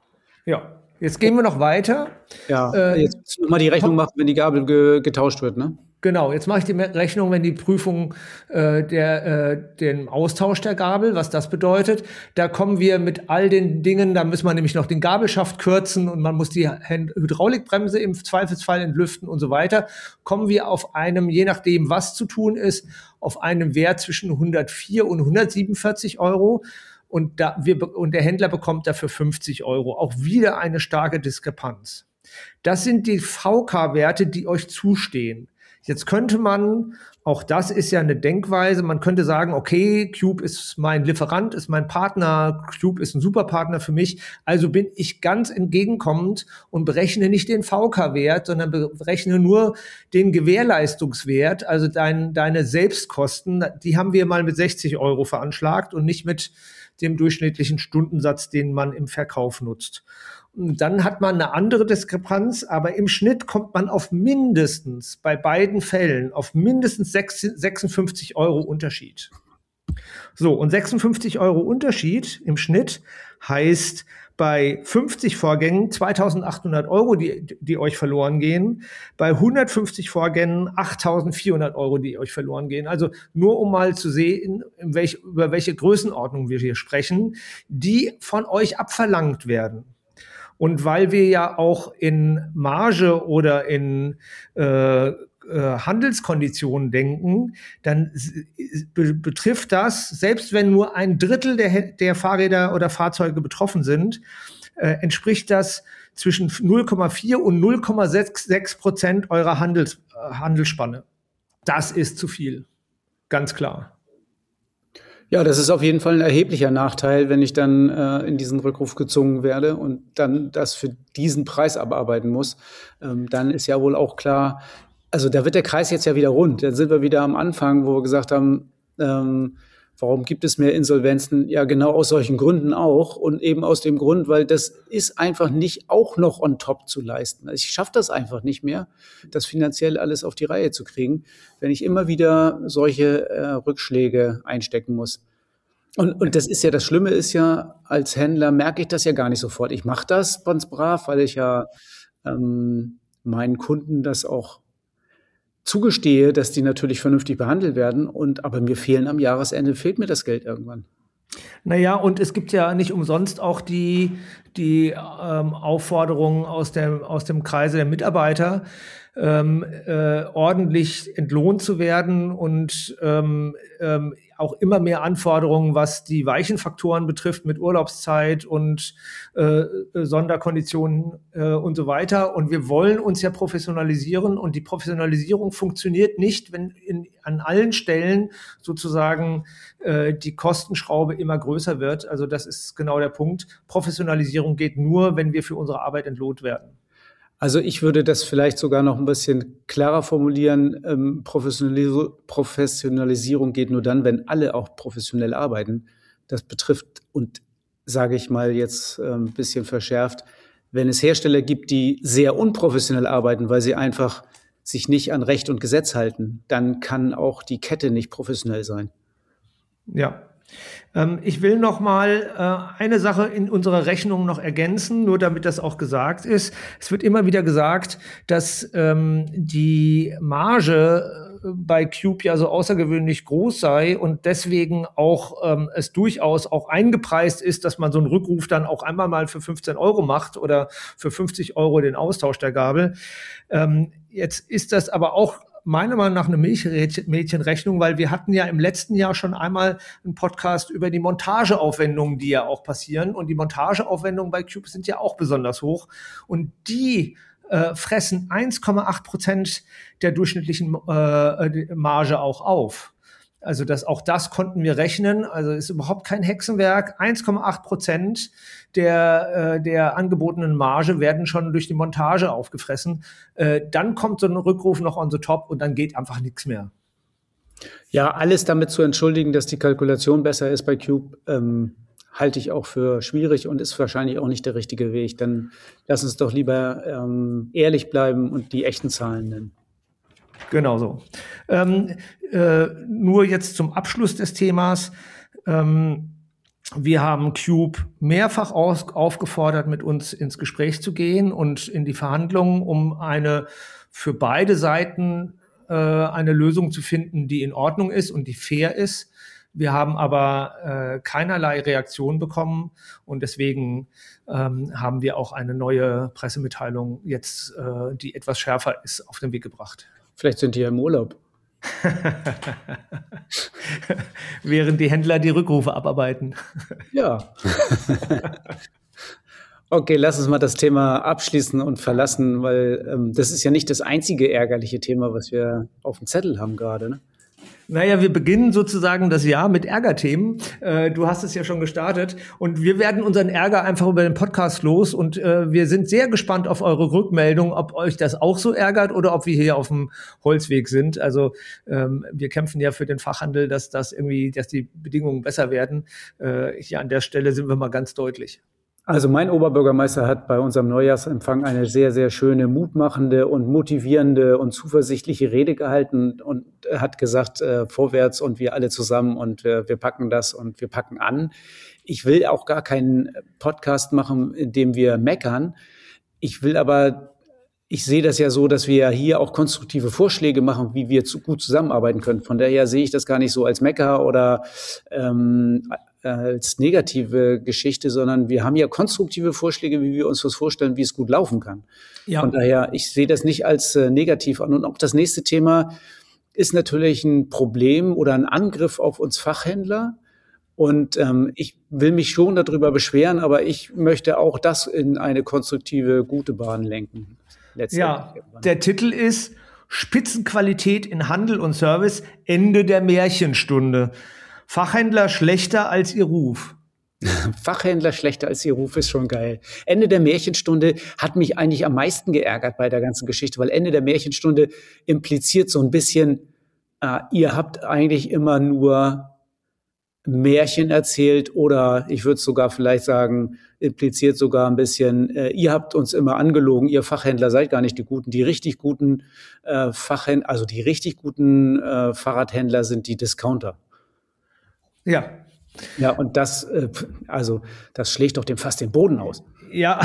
Ja, jetzt gehen wir noch weiter. Ja, äh, jetzt müssen wir mal die Rechnung machen, wenn die Gabel ge- getauscht wird, ne? Genau, jetzt mache ich die Rechnung, wenn die Prüfung äh, der äh, den Austausch der Gabel, was das bedeutet. Da kommen wir mit all den Dingen, da muss man nämlich noch den Gabelschaft kürzen und man muss die Hydraulikbremse im Zweifelsfall entlüften und so weiter. Kommen wir auf einem, je nachdem was zu tun ist, auf einem Wert zwischen hundertvier und hundertsiebenundvierzig Euro. Und, da wir, und der Händler bekommt dafür fünfzig Euro. Auch wieder eine starke Diskrepanz. Das sind die V K-Werte, die euch zustehen. Jetzt könnte man, auch das ist ja eine Denkweise, man könnte sagen, okay, Cube ist mein Lieferant, ist mein Partner, Cube ist ein super Partner für mich, also bin ich ganz entgegenkommend und berechne nicht den V K-Wert, sondern berechne nur den Gewährleistungswert, also dein, deine Selbstkosten, die haben wir mal mit sechzig Euro veranschlagt und nicht mit dem durchschnittlichen Stundensatz, den man im Verkauf nutzt. Und dann hat man eine andere Diskrepanz, aber im Schnitt kommt man auf mindestens, bei beiden Fällen, auf mindestens sechsundfünfzig Euro Unterschied. So, und sechsundfünfzig Euro Unterschied im Schnitt heißt bei fünfzig Vorgängen zweitausendachthundert Euro, die, die euch verloren gehen, bei hundertfünfzig Vorgängen achttausendvierhundert Euro, die euch verloren gehen. Also nur um mal zu sehen, in welch, über welche Größenordnung wir hier sprechen, die von euch abverlangt werden. Und weil wir ja auch in Marge oder in äh, äh, Handelskonditionen denken, dann be- betrifft das, selbst wenn nur ein Drittel der, der Fahrräder oder Fahrzeuge betroffen sind, äh, entspricht das zwischen null Komma vier und null Komma sechs Prozent eurer Handels, äh, Handelsspanne. Das ist zu viel, ganz klar. Ja, das ist auf jeden Fall ein erheblicher Nachteil, wenn ich dann äh, in diesen Rückruf gezwungen werde und dann das für diesen Preis abarbeiten muss. Ähm, dann ist ja wohl auch klar, also da wird der Kreis jetzt ja wieder rund. Dann sind wir wieder am Anfang, wo wir gesagt haben, ähm, Warum gibt es mehr Insolvenzen? Ja, genau aus solchen Gründen auch und eben aus dem Grund, weil das ist einfach nicht auch noch on top zu leisten. Also ich schaffe das einfach nicht mehr, das finanziell alles auf die Reihe zu kriegen, wenn ich immer wieder solche äh, Rückschläge einstecken muss. Und, und das ist ja, das Schlimme ist ja, als Händler merke ich das ja gar nicht sofort. Ich mache das ganz brav, weil ich ja ähm, meinen Kunden das auch zugestehe, dass die natürlich vernünftig behandelt werden. Und aber mir fehlen am Jahresende, fehlt mir das Geld irgendwann. Naja, und es gibt ja nicht umsonst auch die, die ähm, Aufforderungen aus dem, aus dem Kreise der Mitarbeiter, ähm, äh, ordentlich entlohnt zu werden und ähm, ähm, auch immer mehr Anforderungen, was die weichen Faktoren betrifft mit Urlaubszeit und äh, Sonderkonditionen äh, und so weiter. Und wir wollen uns ja professionalisieren und die Professionalisierung funktioniert nicht, wenn in, an allen Stellen sozusagen äh, die Kostenschraube immer größer wird. Also das ist genau der Punkt. Professionalisierung geht nur, wenn wir für unsere Arbeit entlohnt werden. Also ich würde das vielleicht sogar noch ein bisschen klarer formulieren. Ähm, Professionalis- Professionalisierung geht nur dann, wenn alle auch professionell arbeiten. Das betrifft, und sage ich mal jetzt äh, ein bisschen verschärft, wenn es Hersteller gibt, die sehr unprofessionell arbeiten, weil sie einfach sich nicht an Recht und Gesetz halten, dann kann auch die Kette nicht professionell sein. Ja. Ich will noch mal äh, eine Sache in unserer Rechnung noch ergänzen, nur damit das auch gesagt ist. Es wird immer wieder gesagt, dass ähm, die Marge bei Cube ja so außergewöhnlich groß sei und deswegen auch ähm, es durchaus auch eingepreist ist, dass man so einen Rückruf dann auch einmal mal für fünfzehn Euro macht oder für fünfzig Euro den Austausch der Gabel. Ähm, jetzt ist das aber auch meiner Meinung nach eine Milchmädchenrechnung, weil wir hatten ja im letzten Jahr schon einmal einen Podcast über die Montageaufwendungen, die ja auch passieren. Und die Montageaufwendungen bei Cube sind ja auch besonders hoch. Und die äh, fressen eins Komma acht Prozent der durchschnittlichen äh, Marge auch auf. Also das, auch das konnten wir rechnen. Also ist überhaupt kein Hexenwerk. eins Komma acht Prozent der, äh, der angebotenen Marge werden schon durch die Montage aufgefressen. Äh, dann kommt so ein Rückruf noch on the top und dann geht einfach nichts mehr. Ja, alles damit zu entschuldigen, dass die Kalkulation besser ist bei Cube, ähm, halte ich auch für schwierig und ist wahrscheinlich auch nicht der richtige Weg. Dann lass uns doch lieber ähm, ehrlich bleiben und die echten Zahlen nennen. Genau so. Ähm, äh, nur jetzt zum Abschluss des Themas. Ähm, wir haben Cube mehrfach aus, aufgefordert, mit uns ins Gespräch zu gehen und in die Verhandlungen, um eine für beide Seiten äh, eine Lösung zu finden, die in Ordnung ist und die fair ist. Wir haben aber äh, keinerlei Reaktion bekommen und deswegen ähm, haben wir auch eine neue Pressemitteilung jetzt, äh, die etwas schärfer ist, auf den Weg gebracht. Vielleicht sind die ja im Urlaub. Während die Händler die Rückrufe abarbeiten. Ja. Okay, lass uns mal das Thema abschließen und verlassen, weil ähm, das ist ja nicht das einzige ärgerliche Thema, was wir auf dem Zettel haben gerade, ne? Naja, wir beginnen sozusagen das Jahr mit Ärgerthemen. Äh, du hast es ja schon gestartet und wir werden unseren Ärger einfach über den Podcast los und äh, wir sind sehr gespannt auf eure Rückmeldung, ob euch das auch so ärgert oder ob wir hier auf dem Holzweg sind. Also ähm, wir kämpfen ja für den Fachhandel, dass das irgendwie, dass die Bedingungen besser werden. Äh, hier an der Stelle sind wir mal ganz deutlich. Also mein Oberbürgermeister hat bei unserem Neujahrsempfang eine sehr, sehr schöne, mutmachende und motivierende und zuversichtliche Rede gehalten und hat gesagt, äh, vorwärts und wir alle zusammen und äh, wir packen das und wir packen an. Ich will auch gar keinen Podcast machen, in dem wir meckern. Ich will aber, ich sehe das ja so, dass wir hier auch konstruktive Vorschläge machen, wie wir zu, gut zusammenarbeiten können. Von daher sehe ich das gar nicht so als Mecker oder ähm, als negative Geschichte, sondern wir haben ja konstruktive Vorschläge, wie wir uns was vorstellen, wie es gut laufen kann. Ja. Von daher, ich sehe das nicht als äh, negativ an. Und auch das nächste Thema ist natürlich ein Problem oder ein Angriff auf uns Fachhändler. Und ähm, ich will mich schon darüber beschweren, aber ich möchte auch das in eine konstruktive, gute Bahn lenken. Ja, der Titel ist Spitzenqualität in Handel und Service, Ende der Märchenstunde. Fachhändler schlechter als ihr Ruf. Fachhändler schlechter als ihr Ruf ist schon geil. Ende der Märchenstunde hat mich eigentlich am meisten geärgert bei der ganzen Geschichte, weil Ende der Märchenstunde impliziert so ein bisschen, äh, ihr habt eigentlich immer nur Märchen erzählt oder ich würde sogar vielleicht sagen, impliziert sogar ein bisschen, äh, ihr habt uns immer angelogen, ihr Fachhändler seid gar nicht die Guten. Die richtig guten äh, Fachhändler, also die richtig guten äh, Fahrradhändler sind die Discounter. Ja. Ja, und das, äh, also das schlägt doch dem fast den Boden aus. Ja,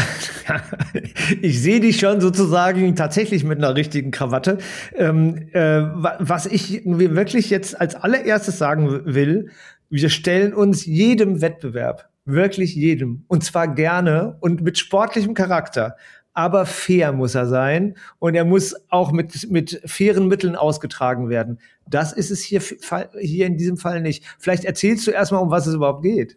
ich sehe dich schon sozusagen tatsächlich mit einer richtigen Krawatte. Ähm, äh, was ich wirklich jetzt als allererstes sagen will, wir stellen uns jedem Wettbewerb, wirklich jedem, und zwar gerne und mit sportlichem Charakter. Aber fair muss er sein und er muss auch mit, mit fairen Mitteln ausgetragen werden. Das ist es hier, hier in diesem Fall nicht. Vielleicht erzählst du erstmal, um was es überhaupt geht.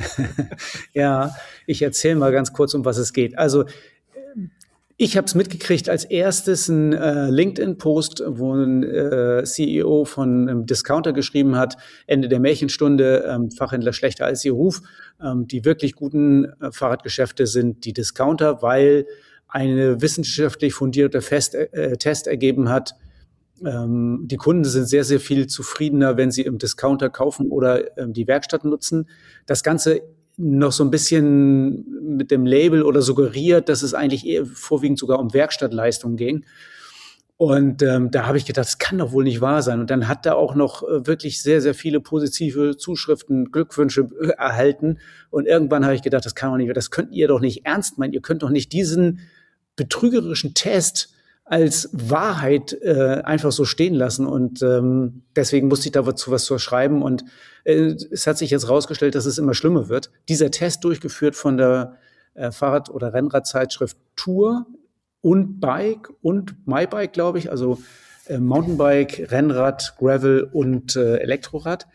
Ja, ich erzähle mal ganz kurz, um was es geht. Also ich habe es mitgekriegt als erstes ein äh, LinkedIn-Post, wo ein äh, C E O von einem Discounter geschrieben hat, Ende der Märchenstunde, ähm, Fachhändler schlechter als ihr Ruf. Ähm, die wirklich guten äh, Fahrradgeschäfte sind die Discounter, weil eine wissenschaftlich fundierte Fest, äh, Test ergeben hat, ähm, die Kunden sind sehr, sehr viel zufriedener, wenn sie im Discounter kaufen oder ähm, die Werkstatt nutzen. Das Ganze noch so ein bisschen mit dem Label oder suggeriert, dass es eigentlich eher vorwiegend sogar um Werkstattleistung ging. Und ähm, da habe ich gedacht, das kann doch wohl nicht wahr sein. Und dann hat er auch noch äh, wirklich sehr, sehr viele positive Zuschriften, Glückwünsche äh, erhalten. Und irgendwann habe ich gedacht, das kann doch nicht, das könnt ihr doch nicht ernst meinen. Ihr könnt doch nicht diesen betrügerischen Test als Wahrheit äh, einfach so stehen lassen. Und ähm, deswegen musste ich dazu was zu schreiben. Und äh, es hat sich jetzt rausgestellt, dass es immer schlimmer wird. Dieser Test, durchgeführt von der äh, Fahrrad- oder Rennradzeitschrift Tour und Bike und MyBike, glaube ich, also äh, Mountainbike, Rennrad, Gravel und äh, Elektrorad,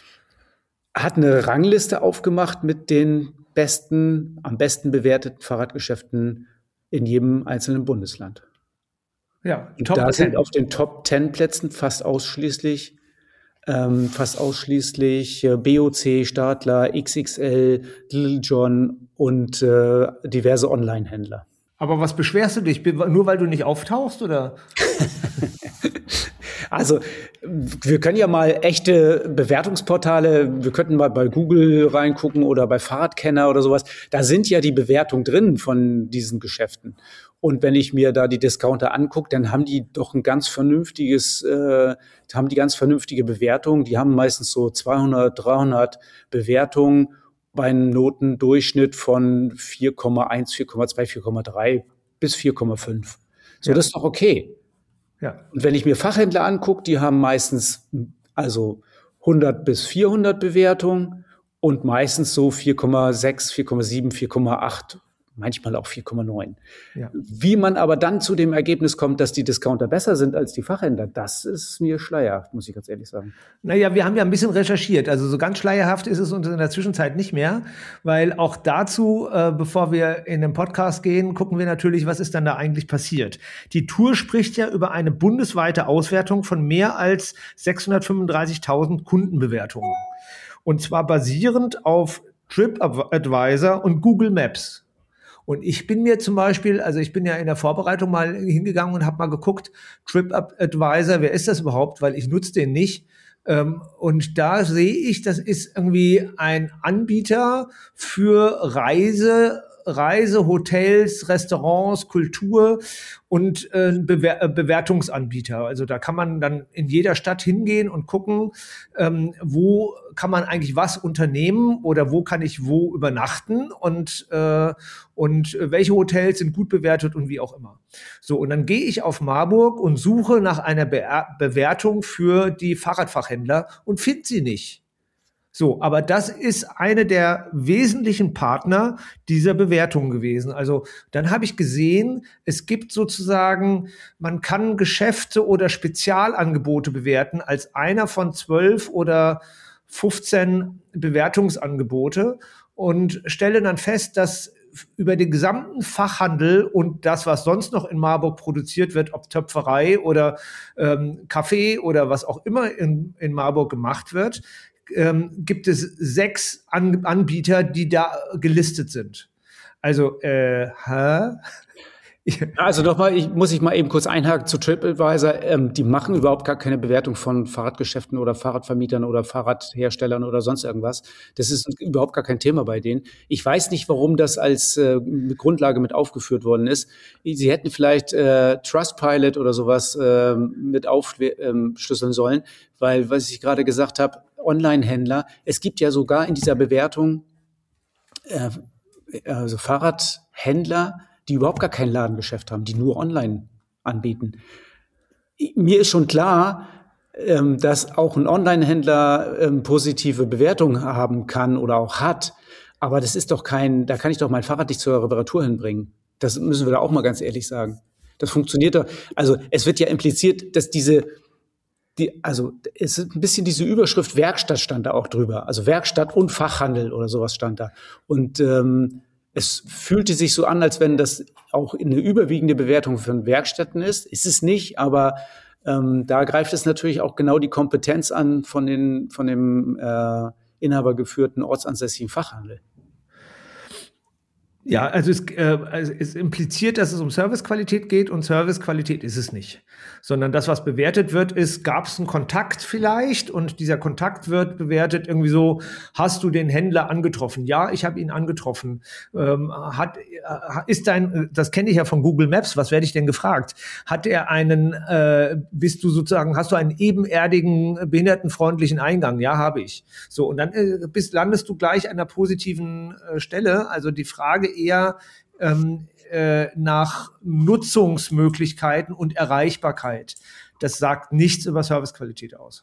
hat eine Rangliste aufgemacht mit den besten, am besten bewerteten Fahrradgeschäften in jedem einzelnen Bundesland. Ja, Top da sind auf den Top zehn Plätzen fast ausschließlich ähm, fast ausschließlich äh, B O C, Stadler, X X L, Little John und äh, diverse Online-Händler. Aber was beschwerst du dich? Nur weil du nicht auftauchst, oder? Also, wir können ja mal echte Bewertungsportale, wir könnten mal bei Google reingucken oder bei Fahrradkenner oder sowas. Da sind ja die Bewertungen drin von diesen Geschäften. Und wenn ich mir da die Discounter angucke, dann haben die doch ein ganz vernünftiges, äh, haben die ganz vernünftige Bewertungen. Die haben meistens so zweihundert, dreihundert Bewertungen bei einem Notendurchschnitt von vier Komma eins, vier Komma zwei, vier Komma drei bis vier Komma fünf. So, ja. Das ist doch okay. Ja. Und wenn ich mir Fachhändler angucke, die haben meistens also hundert bis vierhundert Bewertungen und meistens so vier Komma sechs, vier Komma sieben, vier Komma acht, manchmal auch vier Komma neun. Ja. Wie man aber dann zu dem Ergebnis kommt, dass die Discounter besser sind als die Fachhändler, das ist mir schleierhaft, muss ich ganz ehrlich sagen. Naja, wir haben ja ein bisschen recherchiert. Also so ganz schleierhaft ist es uns in der Zwischenzeit nicht mehr, weil auch dazu, äh, bevor wir in den Podcast gehen, gucken wir natürlich, was ist dann da eigentlich passiert. Die Tour spricht ja über eine bundesweite Auswertung von mehr als sechshundertfünfunddreißigtausend Kundenbewertungen. Und zwar basierend auf TripAdvisor und Google Maps. Und ich bin mir zum Beispiel, also ich bin ja in der Vorbereitung mal hingegangen und habe mal geguckt, TripAdvisor, wer ist das überhaupt? Weil ich nutze den nicht. Und da sehe ich, das ist irgendwie ein Anbieter für Reise, Reise, Hotels, Restaurants, Kultur und äh, Bewer- Bewertungsanbieter. Also da kann man dann in jeder Stadt hingehen und gucken, ähm, wo kann man eigentlich was unternehmen oder wo kann ich wo übernachten und äh, und welche Hotels sind gut bewertet und wie auch immer. So, und dann gehe ich auf Marburg und suche nach einer Be- Bewertung für die Fahrradfachhändler und finde sie nicht. So, aber das ist eine der wesentlichen Partner dieser Bewertung gewesen. Also dann habe ich gesehen, es gibt sozusagen, man kann Geschäfte oder Spezialangebote bewerten als einer von zwölf oder fünfzehn Bewertungsangebote und stelle dann fest, dass über den gesamten Fachhandel und das, was sonst noch in Marburg produziert wird, ob Töpferei oder ähm, Kaffee oder was auch immer in, in Marburg gemacht wird, Ähm, gibt es sechs An- Anbieter, die da gelistet sind. Also, äh, hä? Also nochmal, ich muss ich mal eben kurz einhaken zu TripAdvisor. Ähm, die machen überhaupt gar keine Bewertung von Fahrradgeschäften oder Fahrradvermietern oder Fahrradherstellern oder sonst irgendwas. Das ist überhaupt gar kein Thema bei denen. Ich weiß nicht, warum das als äh, Grundlage mit aufgeführt worden ist. Sie hätten vielleicht äh, Trustpilot oder sowas äh, mit aufschlüsseln sollen, weil, was ich gerade gesagt habe, Online-Händler, es gibt ja sogar in dieser Bewertung äh, also Fahrradhändler, die überhaupt gar kein Ladengeschäft haben, die nur online anbieten. Mir ist schon klar, ähm, dass auch ein Online-Händler ähm, positive Bewertungen haben kann oder auch hat. Aber das ist doch kein, da kann ich doch mein Fahrrad nicht zur Reparatur hinbringen. Das müssen wir da auch mal ganz ehrlich sagen. Das funktioniert doch. Also es wird ja impliziert, dass diese, die, also es ist ein bisschen diese Überschrift Werkstatt stand da auch drüber. Also Werkstatt und Fachhandel oder sowas stand da. Und ähm, es fühlte sich so an, als wenn das auch eine überwiegende Bewertung von Werkstätten ist. Ist es nicht, aber ähm, da greift es natürlich auch genau die Kompetenz an von den von dem äh, inhabergeführten ortsansässigen Fachhandel. Ja, also es, äh, also es impliziert, dass es um Servicequalität geht und Servicequalität ist es nicht. Sondern das, was bewertet wird, ist, gab es einen Kontakt vielleicht und dieser Kontakt wird bewertet irgendwie so, hast du den Händler angetroffen? Ja, ich habe ihn angetroffen. Ähm, hat, äh, ist dein, das kenne ich ja von Google Maps, was werde ich denn gefragt? Hat er einen, äh, bist du sozusagen, hast du einen ebenerdigen, behindertenfreundlichen Eingang? Ja, habe ich. So, und dann äh, bist, landest du gleich an einer positiven äh, Stelle. Also die Frage eher ähm, äh, nach Nutzungsmöglichkeiten und Erreichbarkeit. Das sagt nichts über Servicequalität aus.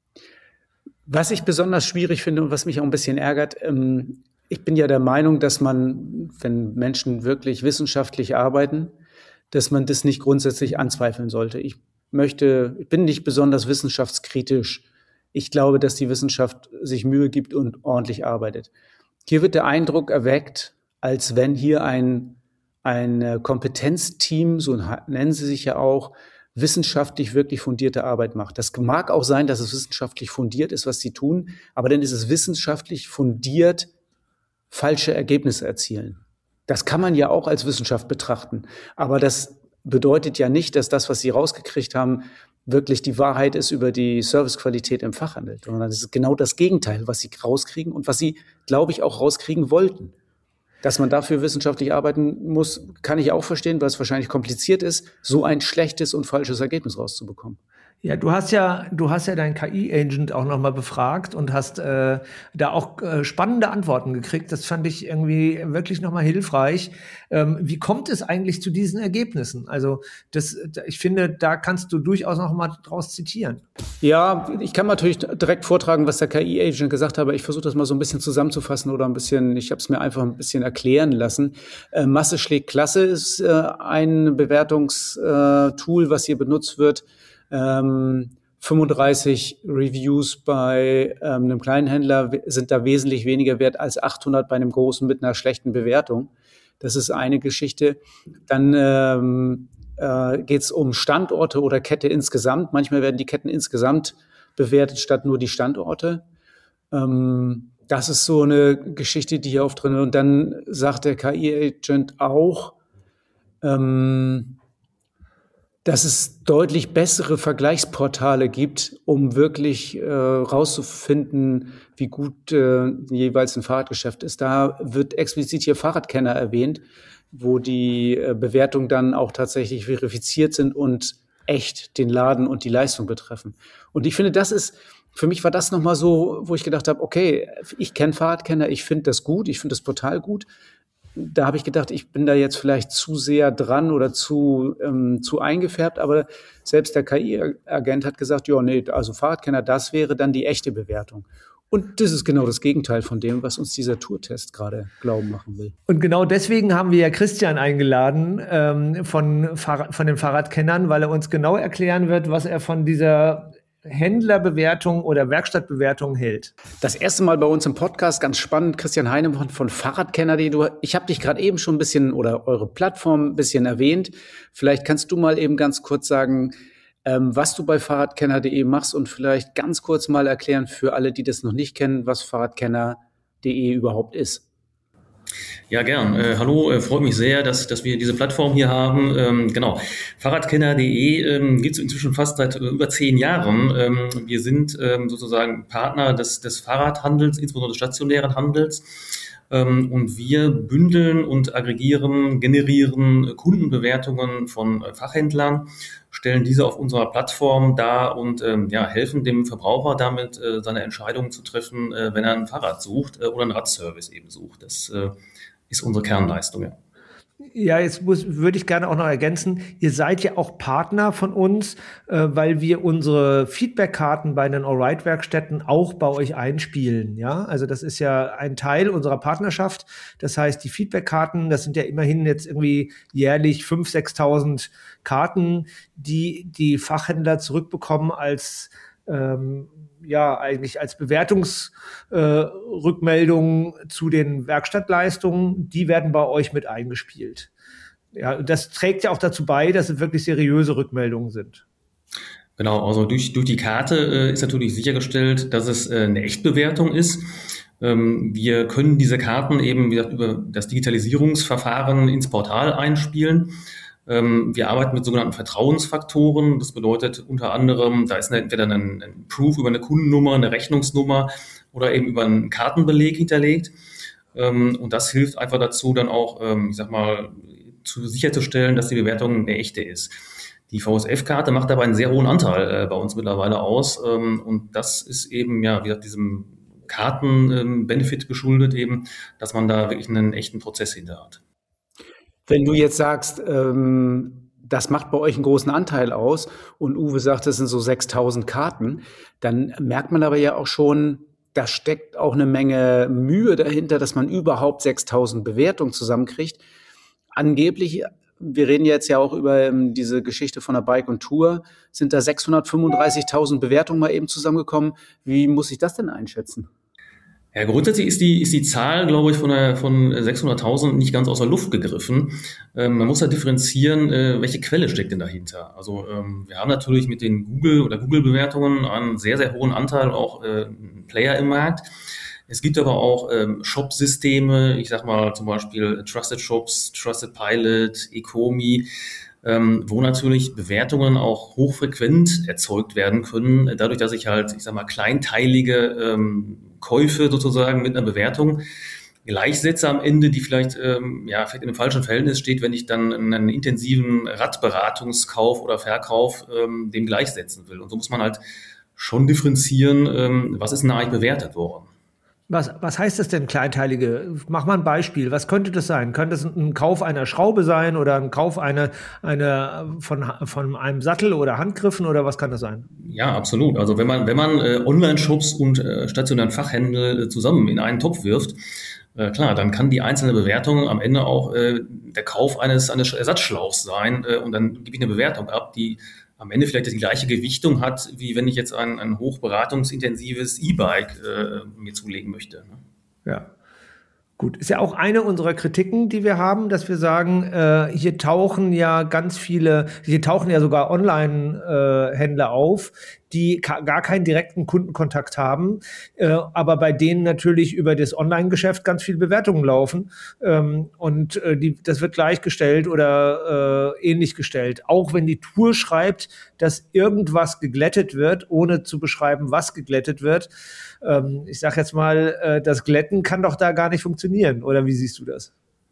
Was ich besonders schwierig finde und was mich auch ein bisschen ärgert, ähm, ich bin ja der Meinung, dass man, wenn Menschen wirklich wissenschaftlich arbeiten, dass man das nicht grundsätzlich anzweifeln sollte. Ich möchte, ich bin nicht besonders wissenschaftskritisch. Ich glaube, dass die Wissenschaft sich Mühe gibt und ordentlich arbeitet. Hier wird der Eindruck erweckt, als wenn hier ein, ein Kompetenzteam, so nennen sie sich ja auch, wissenschaftlich wirklich fundierte Arbeit macht. Das mag auch sein, dass es wissenschaftlich fundiert ist, was sie tun, aber dann ist es wissenschaftlich fundiert, falsche Ergebnisse erzielen. Das kann man ja auch als Wissenschaft betrachten. Aber das bedeutet ja nicht, dass das, was sie rausgekriegt haben, wirklich die Wahrheit ist über die Servicequalität im Fachhandel, sondern es ist genau das Gegenteil, was sie rauskriegen und was sie, glaube ich, auch rauskriegen wollten. Dass man dafür wissenschaftlich arbeiten muss, kann ich auch verstehen, weil es wahrscheinlich kompliziert ist, so ein schlechtes und falsches Ergebnis rauszubekommen. Ja, du hast ja, du hast ja deinen K I-Agent auch nochmal befragt und hast äh, da auch äh, spannende Antworten gekriegt. Das fand ich irgendwie wirklich nochmal hilfreich. Ähm, wie kommt es eigentlich zu diesen Ergebnissen? Also das, ich finde, da kannst du durchaus nochmal draus zitieren. Ja, ich kann natürlich direkt vortragen, was der K I-Agent gesagt hat, aber ich versuche das mal so ein bisschen zusammenzufassen oder ein bisschen, ich habe es mir einfach ein bisschen erklären lassen. Äh, Masse schlägt Klasse ist äh, ein Bewertungstool, äh, was hier benutzt wird. Ähm, fünfunddreißig Reviews bei ähm, einem kleinen Händler sind da wesentlich weniger wert als achthundert bei einem großen mit einer schlechten Bewertung. Das ist eine Geschichte. Dann ähm, äh, geht es um Standorte oder Kette insgesamt. Manchmal werden die Ketten insgesamt bewertet, statt nur die Standorte. Ähm, das ist so eine Geschichte, die hier oft drin ist. Und dann sagt der K I-Agent auch, ähm, dass es deutlich bessere Vergleichsportale gibt, um wirklich äh, rauszufinden, wie gut äh, jeweils ein Fahrradgeschäft ist. Da wird explizit hier Fahrradkenner erwähnt, wo die äh, Bewertungen dann auch tatsächlich verifiziert sind und echt den Laden und die Leistung betreffen. Und ich finde, das ist, für mich war das nochmal so, wo ich gedacht habe, okay, ich kenne Fahrradkenner, ich finde das gut, ich finde das Portal gut. Da habe ich gedacht, ich bin da jetzt vielleicht zu sehr dran oder zu, ähm, zu eingefärbt, aber selbst der K I-Agent hat gesagt, ja, nee, also Fahrradkenner, das wäre dann die echte Bewertung. Und das ist genau das Gegenteil von dem, was uns dieser Tourtest gerade glauben machen will. Und genau deswegen haben wir ja Christian eingeladen ähm, von, Fahrrad, von den Fahrradkennern, weil er uns genau erklären wird, was er von dieser Händlerbewertung oder Werkstattbewertung hält. Das erste Mal bei uns im Podcast, ganz spannend, Christian Heinemann von Fahrradkenner punkt de. Ich habe dich gerade eben schon ein bisschen oder eure Plattform ein bisschen erwähnt. Vielleicht kannst du mal eben ganz kurz sagen, ähm, was du bei Fahrradkenner punkt de machst und vielleicht ganz kurz mal erklären für alle, die das noch nicht kennen, was Fahrradkenner punkt de überhaupt ist. Ja, gern. Äh, hallo, äh, freut mich sehr, dass, dass wir diese Plattform hier haben. Ähm, genau, Fahrradkenner punkt de ähm, gibt es inzwischen fast seit äh, über zehn Jahren. Ähm, wir sind ähm, sozusagen Partner des, des Fahrradhandels, insbesondere des stationären Handels. Ähm, und wir bündeln und aggregieren, generieren Kundenbewertungen von äh, Fachhändlern, stellen diese auf unserer Plattform dar und ähm, ja, helfen dem Verbraucher damit, äh, seine Entscheidungen zu treffen, äh, wenn er ein Fahrrad sucht äh, oder einen Radservice eben sucht. Das äh, ist unsere Kernleistung, ja. Ja, jetzt muss, würde ich gerne auch noch ergänzen, ihr seid ja auch Partner von uns, äh, weil wir unsere Feedback-Karten bei den Allride-Werkstätten auch bei euch einspielen. Ja, also das ist ja ein Teil unserer Partnerschaft. Das heißt, die Feedback-Karten, das sind ja immerhin jetzt irgendwie jährlich fünftausend, sechstausend Karten, die die Fachhändler zurückbekommen als ähm, ja, eigentlich als Bewertungsrückmeldungen äh, zu den Werkstattleistungen, die werden bei euch mit eingespielt. Ja, das trägt ja auch dazu bei, dass es wirklich seriöse Rückmeldungen sind. Genau, also durch, durch die Karte äh, ist natürlich sichergestellt, dass es äh, eine Echtbewertung ist. Ähm, wir können diese Karten eben, wie gesagt, über das Digitalisierungsverfahren ins Portal einspielen. Wir arbeiten mit sogenannten Vertrauensfaktoren. Das bedeutet unter anderem, da ist entweder ein, ein Proof über eine Kundennummer, eine Rechnungsnummer oder eben über einen Kartenbeleg hinterlegt. Und das hilft einfach dazu, dann auch, ich sag mal, zu sicherzustellen, dass die Bewertung eine echte ist. Die V S F-Karte macht aber einen sehr hohen Anteil bei uns mittlerweile aus. Und das ist eben, ja, wie gesagt, diesem Karten-Benefit geschuldet eben, dass man da wirklich einen echten Prozess hinter hat. Wenn du jetzt sagst, ähm, das macht bei euch einen großen Anteil aus und Uwe sagt, das sind so sechstausend Karten, dann merkt man aber ja auch schon, da steckt auch eine Menge Mühe dahinter, dass man überhaupt sechstausend Bewertungen zusammenkriegt. Angeblich, wir reden jetzt ja auch über ähm, diese Geschichte von der Bike und Tour, sind da sechshundertfünfunddreißigtausend Bewertungen mal eben zusammengekommen. Wie muss ich das denn einschätzen? Ja, grundsätzlich ist die, ist die Zahl, glaube ich, von, der, von sechshunderttausend nicht ganz aus der Luft gegriffen. Ähm, man muss da differenzieren, äh, welche Quelle steckt denn dahinter. Also ähm, wir haben natürlich mit den Google- oder Google-Bewertungen einen sehr, sehr hohen Anteil, auch äh, Player im Markt. Es gibt aber auch ähm, Shop-Systeme, ich sag mal zum Beispiel Trusted Shops, Trusted Pilot, Ecomi, ähm, wo natürlich Bewertungen auch hochfrequent erzeugt werden können, dadurch, dass ich halt, ich sag mal, kleinteilige ähm, Käufe sozusagen mit einer Bewertung gleichsetze am Ende, die vielleicht, ähm, ja, vielleicht in einem falschen Verhältnis steht, wenn ich dann einen intensiven Radberatungskauf oder Verkauf ähm, dem gleichsetzen will. Und so muss man halt schon differenzieren, ähm, was ist denn eigentlich bewertet worden. Was, was heißt das denn, kleinteilige? Mach mal ein Beispiel. Was könnte das sein? Könnte es ein Kauf einer Schraube sein oder ein Kauf einer, einer von, von einem Sattel oder Handgriffen oder was kann das sein? Ja, absolut. Also wenn man, wenn man äh, Online-Shops und äh, stationären Fachhändler äh, zusammen in einen Topf wirft, äh, klar, dann kann die einzelne Bewertung am Ende auch äh, der Kauf eines, eines Ersatzschlauchs sein äh, und dann gebe ich eine Bewertung ab, die am Ende vielleicht die gleiche Gewichtung hat, wie wenn ich jetzt ein, ein hochberatungsintensives E-Bike äh, mir zulegen möchte. Ne? Ja. Gut, ist ja auch eine unserer Kritiken, die wir haben, dass wir sagen, äh, hier tauchen ja ganz viele, hier tauchen ja sogar Online-Händler äh, auf, die ka- gar keinen direkten Kundenkontakt haben, äh, aber bei denen natürlich über das Online-Geschäft ganz viele Bewertungen laufen ähm, und äh, die, das wird gleichgestellt oder äh, ähnlich gestellt. Auch wenn die Tour schreibt, dass irgendwas geglättet wird, ohne zu beschreiben, was geglättet wird. Ähm, ich sage jetzt mal, äh, das Glätten kann doch da gar nicht funktionieren. Oder wie siehst du das?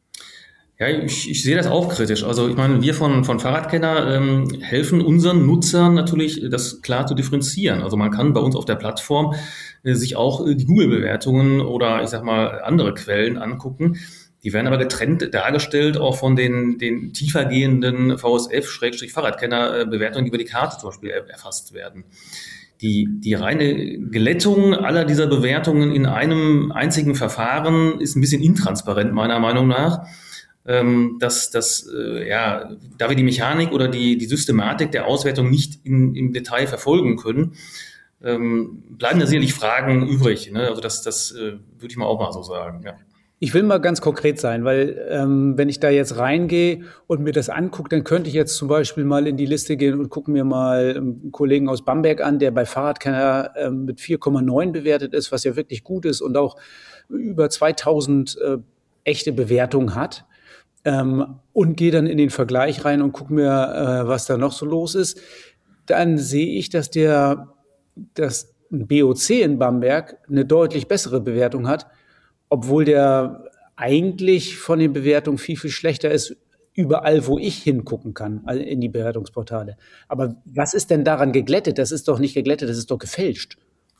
Ja, ich, ich sehe das auch kritisch. Also ich meine, wir von, von Fahrradkenner ähm, helfen unseren Nutzern natürlich, das klar zu differenzieren. Also man kann bei uns auf der Plattform äh, sich auch äh, die Google-Bewertungen oder ich sag mal andere Quellen angucken. Die werden aber getrennt dargestellt auch von den, den tiefergehenden V S F-Fahrradkenner-Bewertungen, die über die Karte zum Beispiel er, erfasst werden. Die, die reine Glättung aller dieser Bewertungen in einem einzigen Verfahren ist ein bisschen intransparent, meiner Meinung nach. Ähm, dass, dass äh, ja, da wir die Mechanik oder die, die Systematik der Auswertung nicht in, im Detail verfolgen können, ähm, bleiben da sicherlich Fragen übrig. Ne? Also das, das äh, würde ich mal auch mal so sagen, ja. Ich will mal ganz konkret sein, weil ähm, wenn ich da jetzt reingehe und mir das angucke, dann könnte ich jetzt zum Beispiel mal in die Liste gehen und gucke mir mal einen Kollegen aus Bamberg an, der bei Fahrradkenner äh, mit vier Komma neun bewertet ist, was ja wirklich gut ist und auch über zweitausend äh, echte Bewertung hat. Ähm, und gehe dann in den Vergleich rein und gucke mir, äh, was da noch so los ist. Dann sehe ich, dass der, dass ein B O C in Bamberg eine deutlich bessere Bewertung hat, obwohl der eigentlich von den Bewertungen viel, viel schlechter ist, überall, wo ich hingucken kann, also in die Bewertungsportale. Aber was ist denn daran geglättet? Das ist doch nicht geglättet, das ist doch gefälscht.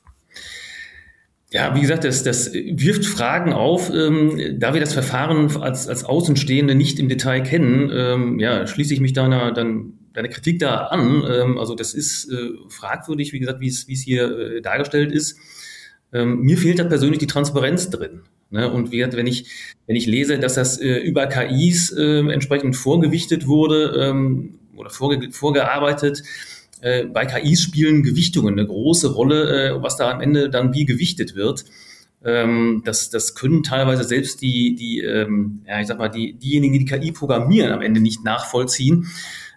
Ja, wie gesagt, das, das wirft Fragen auf. Ähm, da wir das Verfahren als, als Außenstehende nicht im Detail kennen, ähm, ja, schließe ich mich deiner, dann, deiner Kritik da an. Ähm, also das ist äh, fragwürdig, wie gesagt, wie es, wie es hier äh, dargestellt ist. Ähm, mir fehlt da persönlich die Transparenz drin. Ne? Und wie gesagt, wenn ich, wenn ich lese, dass das äh, über K Is äh, entsprechend vorgewichtet wurde ähm, oder vorge- vorgearbeitet, bei K Is spielen Gewichtungen eine große Rolle, was da am Ende dann wie gewichtet wird. Das, das können teilweise selbst die, die, ja, ich sag mal, die, diejenigen, die K I programmieren, am Ende nicht nachvollziehen.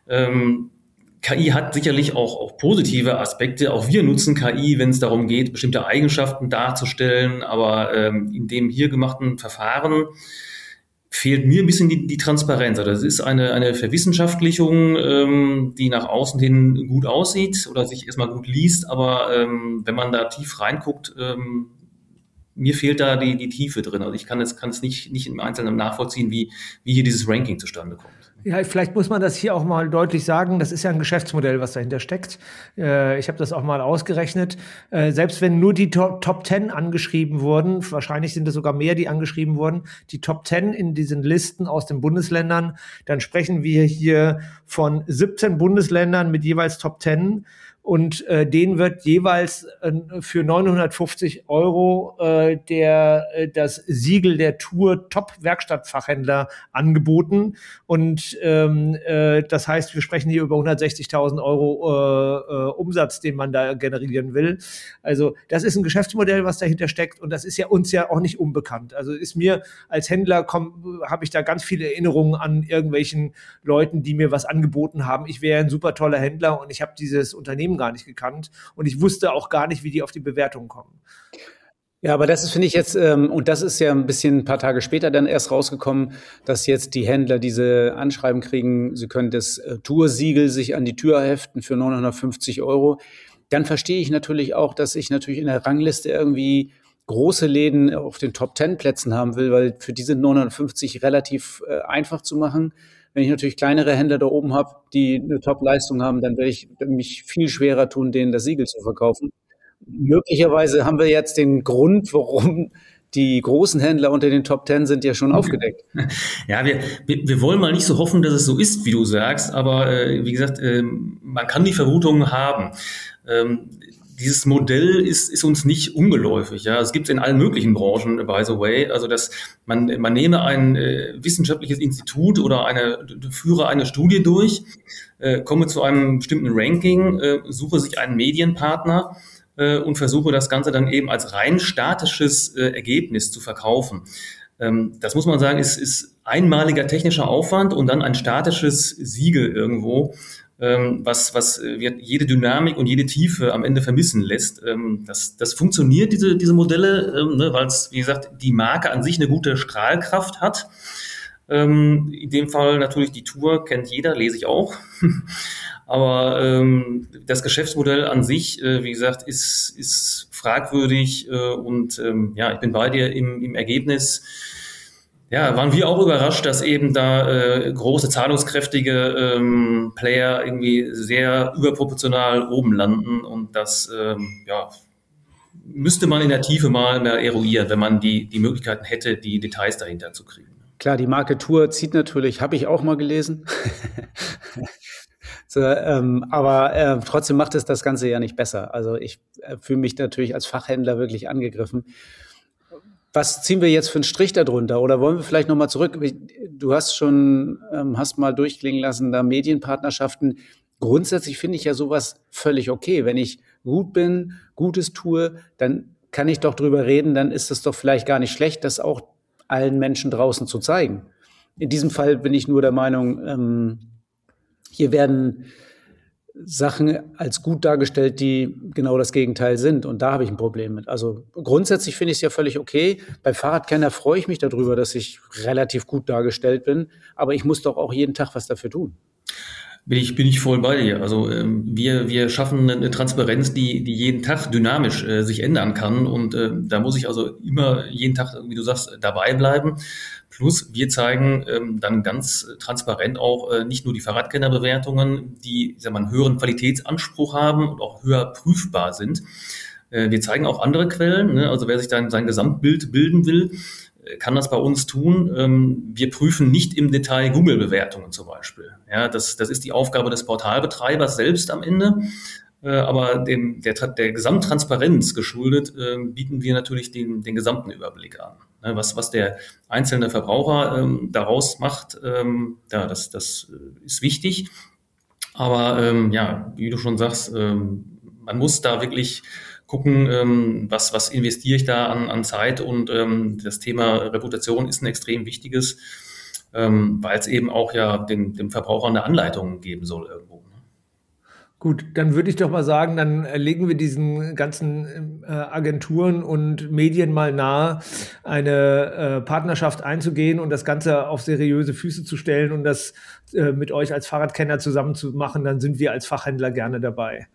K I hat sicherlich auch, auch positive Aspekte. Auch wir nutzen K I, wenn es darum geht, bestimmte Eigenschaften darzustellen. Aber in dem hier gemachten Verfahren fehlt mir ein bisschen die, die Transparenz. Also das ist eine, eine Verwissenschaftlichung, ähm, die nach außen hin gut aussieht oder sich erstmal gut liest, aber ähm, wenn man da tief reinguckt, ähm, mir fehlt da die, die Tiefe drin. Also ich kann es, kann es nicht, nicht im Einzelnen nachvollziehen, wie, wie hier dieses Ranking zustande kommt. Ja, vielleicht muss man das hier auch mal deutlich sagen. Das ist ja ein Geschäftsmodell, was dahinter steckt. Äh, ich habe das auch mal ausgerechnet. Äh, selbst wenn nur die Top, Top Ten angeschrieben wurden, wahrscheinlich sind es sogar mehr, die angeschrieben wurden, die Top Ten in diesen Listen aus den Bundesländern, dann sprechen wir hier von siebzehn Bundesländern mit jeweils Top Ten. Und äh, denen wird jeweils äh, für neunhundertfünfzig Euro äh, der äh, das Siegel der Tour Top-Werkstattfachhändler angeboten. Und ähm, äh, das heißt, wir sprechen hier über hundertsechzigtausend Euro äh, äh, Umsatz, den man da generieren will. Also das ist ein Geschäftsmodell, was dahinter steckt. Und das ist ja uns ja auch nicht unbekannt. Also ist mir als Händler, habe ich da ganz viele Erinnerungen an irgendwelchen Leuten, die mir was angeboten haben. Ich wäre ein super toller Händler und ich habe dieses Unternehmen gar nicht gekannt und ich wusste auch gar nicht, wie die auf die Bewertung kommen. Ja, aber das ist, finde ich jetzt, ähm, und das ist ja ein bisschen ein paar Tage später dann erst rausgekommen, dass jetzt die Händler diese Anschreiben kriegen, sie können das äh, Toursiegel sich an die Tür heften für neunhundertfünfzig Euro. Dann verstehe ich natürlich auch, dass ich natürlich in der Rangliste irgendwie große Läden auf den Top-Ten-Plätzen haben will, weil für diese neunhundertfünfzig relativ äh, einfach zu machen. Wenn ich natürlich kleinere Händler da oben habe, die eine Top-Leistung haben, dann werde ich mich viel schwerer tun, denen das Siegel zu verkaufen. Möglicherweise haben wir jetzt den Grund, warum die großen Händler unter den Top Ten sind, ja schon aufgedeckt. Ja, wir, wir, wir wollen mal nicht so hoffen, dass es so ist, wie du sagst, aber äh, wie gesagt, äh, man kann die Vermutungen haben. Ähm, Dieses Modell ist, ist uns nicht ungeläufig. Ja, es gibt es in allen möglichen Branchen, by the way. Also, dass man, man nehme ein äh, wissenschaftliches Institut oder eine, führe eine Studie durch, äh, komme zu einem bestimmten Ranking, äh, suche sich einen Medienpartner äh, und versuche das Ganze dann eben als rein statisches äh, Ergebnis zu verkaufen. Ähm, das muss man sagen, ist, ist einmaliger technischer Aufwand und dann ein statisches Siegel irgendwo, Ähm, was, was äh, jede Dynamik und jede Tiefe am Ende vermissen lässt. Ähm, das, das funktioniert, diese, diese Modelle, ähm, ne, weil es, wie gesagt, die Marke an sich eine gute Strahlkraft hat. Ähm, in dem Fall natürlich die Tour, kennt jeder, lese ich auch. Aber ähm, das Geschäftsmodell an sich, äh, wie gesagt, ist, ist fragwürdig äh, und ähm, ja, ich bin bei dir im, im Ergebnis. Ja, waren wir auch überrascht, dass eben da äh, große, zahlungskräftige ähm, Player irgendwie sehr überproportional oben landen und das ähm, ja, müsste man in der Tiefe mal mehr eruieren, wenn man die, die Möglichkeiten hätte, die Details dahinter zu kriegen. Klar, die Marke Tour zieht natürlich, habe ich auch mal gelesen. so, ähm, aber äh, trotzdem macht es das Ganze ja nicht besser. Also ich äh, fühle mich natürlich als Fachhändler wirklich angegriffen. Was ziehen wir jetzt für einen Strich darunter? Oder wollen wir vielleicht nochmal zurück? Du hast schon, ähm, hast mal durchklingen lassen, da Medienpartnerschaften. Grundsätzlich finde ich ja sowas völlig okay. Wenn ich gut bin, Gutes tue, dann kann ich doch drüber reden, dann ist es doch vielleicht gar nicht schlecht, das auch allen Menschen draußen zu zeigen. In diesem Fall bin ich nur der Meinung, ähm, hier werden Sachen als gut dargestellt, die genau das Gegenteil sind. Und da habe ich ein Problem mit. Also grundsätzlich finde ich es ja völlig okay. Bei Fahrradkenner freue ich mich darüber, dass ich relativ gut dargestellt bin. Aber ich muss doch auch jeden Tag was dafür tun. Bin ich, bin ich voll bei dir. Also ähm, wir, wir schaffen eine Transparenz, die, die jeden Tag dynamisch äh, sich ändern kann. Und äh, da muss ich also immer jeden Tag, wie du sagst, dabei bleiben. Plus wir zeigen ähm, dann ganz transparent auch äh, nicht nur die Fahrradkennerbewertungen, die ich sag mal, einen höheren Qualitätsanspruch haben und auch höher prüfbar sind. Äh, wir zeigen auch andere Quellen. Ne? Also wer sich dann sein Gesamtbild bilden will, kann das bei uns tun. Wir prüfen nicht im Detail Google-Bewertungen zum Beispiel. Ja, das, das ist die Aufgabe des Portalbetreibers selbst am Ende. Aber dem, der, der Gesamttransparenz geschuldet, bieten wir natürlich den, den gesamten Überblick an. Was, was der einzelne Verbraucher ähm, daraus macht, ähm, ja, das, das ist wichtig. Aber ähm, ja, wie du schon sagst, ähm, man muss da wirklich gucken, ähm, was, was investiere ich da an, an Zeit, und ähm, das Thema Reputation ist ein extrem wichtiges, ähm, weil es eben auch ja den, dem Verbraucher eine Anleitung geben soll irgendwo. Gut, dann würde ich doch mal sagen, dann legen wir diesen ganzen äh, Agenturen und Medien mal nahe, eine äh, Partnerschaft einzugehen und das Ganze auf seriöse Füße zu stellen und das äh, mit euch als Fahrradkenner zusammen zu machen. Dann sind wir als Fachhändler gerne dabei.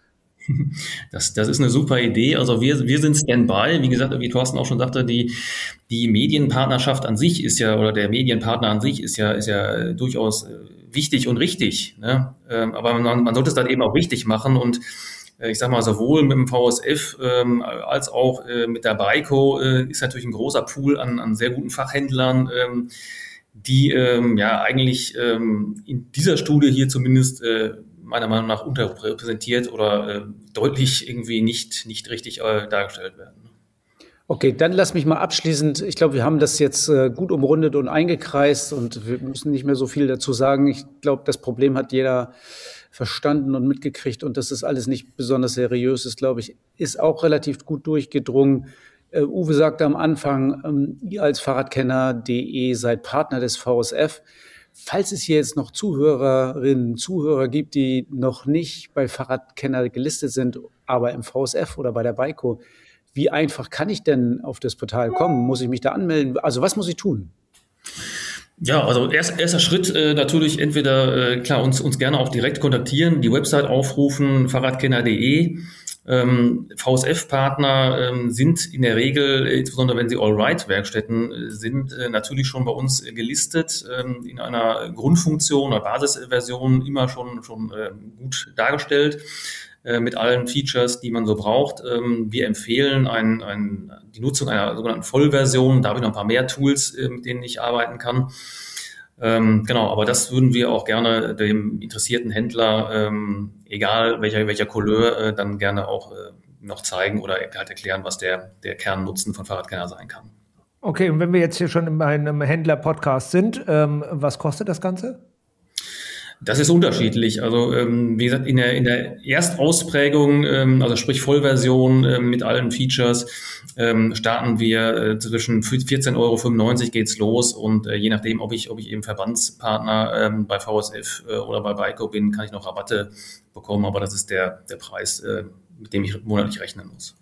Das, das ist eine super Idee. Also wir, wir sind Standby. Wie gesagt, wie Thorsten auch schon sagte, die, die Medienpartnerschaft an sich ist ja, oder der Medienpartner an sich ist ja, ist ja durchaus wichtig und richtig. Ne? Aber man, man sollte es dann eben auch richtig machen, und ich sag mal, sowohl mit dem V S F ähm, als auch äh, mit der BAICO äh, ist natürlich ein großer Pool an, an sehr guten Fachhändlern, ähm, die ähm, ja eigentlich ähm, in dieser Studie hier zumindest äh, meiner Meinung nach unterrepräsentiert oder äh, deutlich irgendwie nicht, nicht richtig äh, dargestellt werden. Okay, dann lass mich mal abschließend, ich glaube, wir haben das jetzt äh, gut umrundet und eingekreist und wir müssen nicht mehr so viel dazu sagen. Ich glaube, das Problem hat jeder verstanden und mitgekriegt, und dass das alles nicht besonders seriös ist, glaube ich, ist auch relativ gut durchgedrungen. Uh, Uwe sagte am Anfang, ähm, ihr als Fahrradkenner punkt de seid Partner des V S F. Falls es hier jetzt noch Zuhörerinnen, Zuhörer gibt, die noch nicht bei Fahrradkenner gelistet sind, aber im V S F oder bei der BAICO, wie einfach kann ich denn auf das Portal kommen? Muss ich mich da anmelden? Also was muss ich tun? Ja, also erst, erster Schritt äh, natürlich entweder, äh, klar, uns, uns gerne auch direkt kontaktieren, die Website aufrufen, fahrradkenner punkt de. Ähm, V S F-Partner ähm, sind in der Regel, insbesondere wenn sie All-Right-Werkstätten äh, sind, äh, natürlich schon bei uns äh, gelistet, ähm, in einer Grundfunktion oder Basisversion immer schon, schon äh, gut dargestellt, äh, mit allen Features, die man so braucht. Ähm, wir empfehlen ein, ein, die Nutzung einer sogenannten Vollversion. Da habe ich noch ein paar mehr Tools, äh, mit denen ich arbeiten kann. Ähm, genau, aber das würden wir auch gerne dem interessierten Händler, ähm, egal welcher, welcher Couleur, äh, dann gerne auch äh, noch zeigen oder halt erklären, was der, der Kernnutzen von Fahrradkenner sein kann. Okay, und wenn wir jetzt hier schon in einem Händler-Podcast sind, ähm, was kostet das Ganze? Das ist unterschiedlich. Also ähm, wie gesagt, in der, in der Erstausprägung, ähm, also sprich Vollversion ähm, mit allen Features, ähm, starten wir äh, zwischen vierzehn Euro fünfundneunzig geht's los, und äh, je nachdem, ob ich ob ich eben Verbandspartner ähm, bei V S F äh, oder bei BAICO bin, kann ich noch Rabatte bekommen, aber das ist der der Preis, äh, mit dem ich monatlich rechnen muss.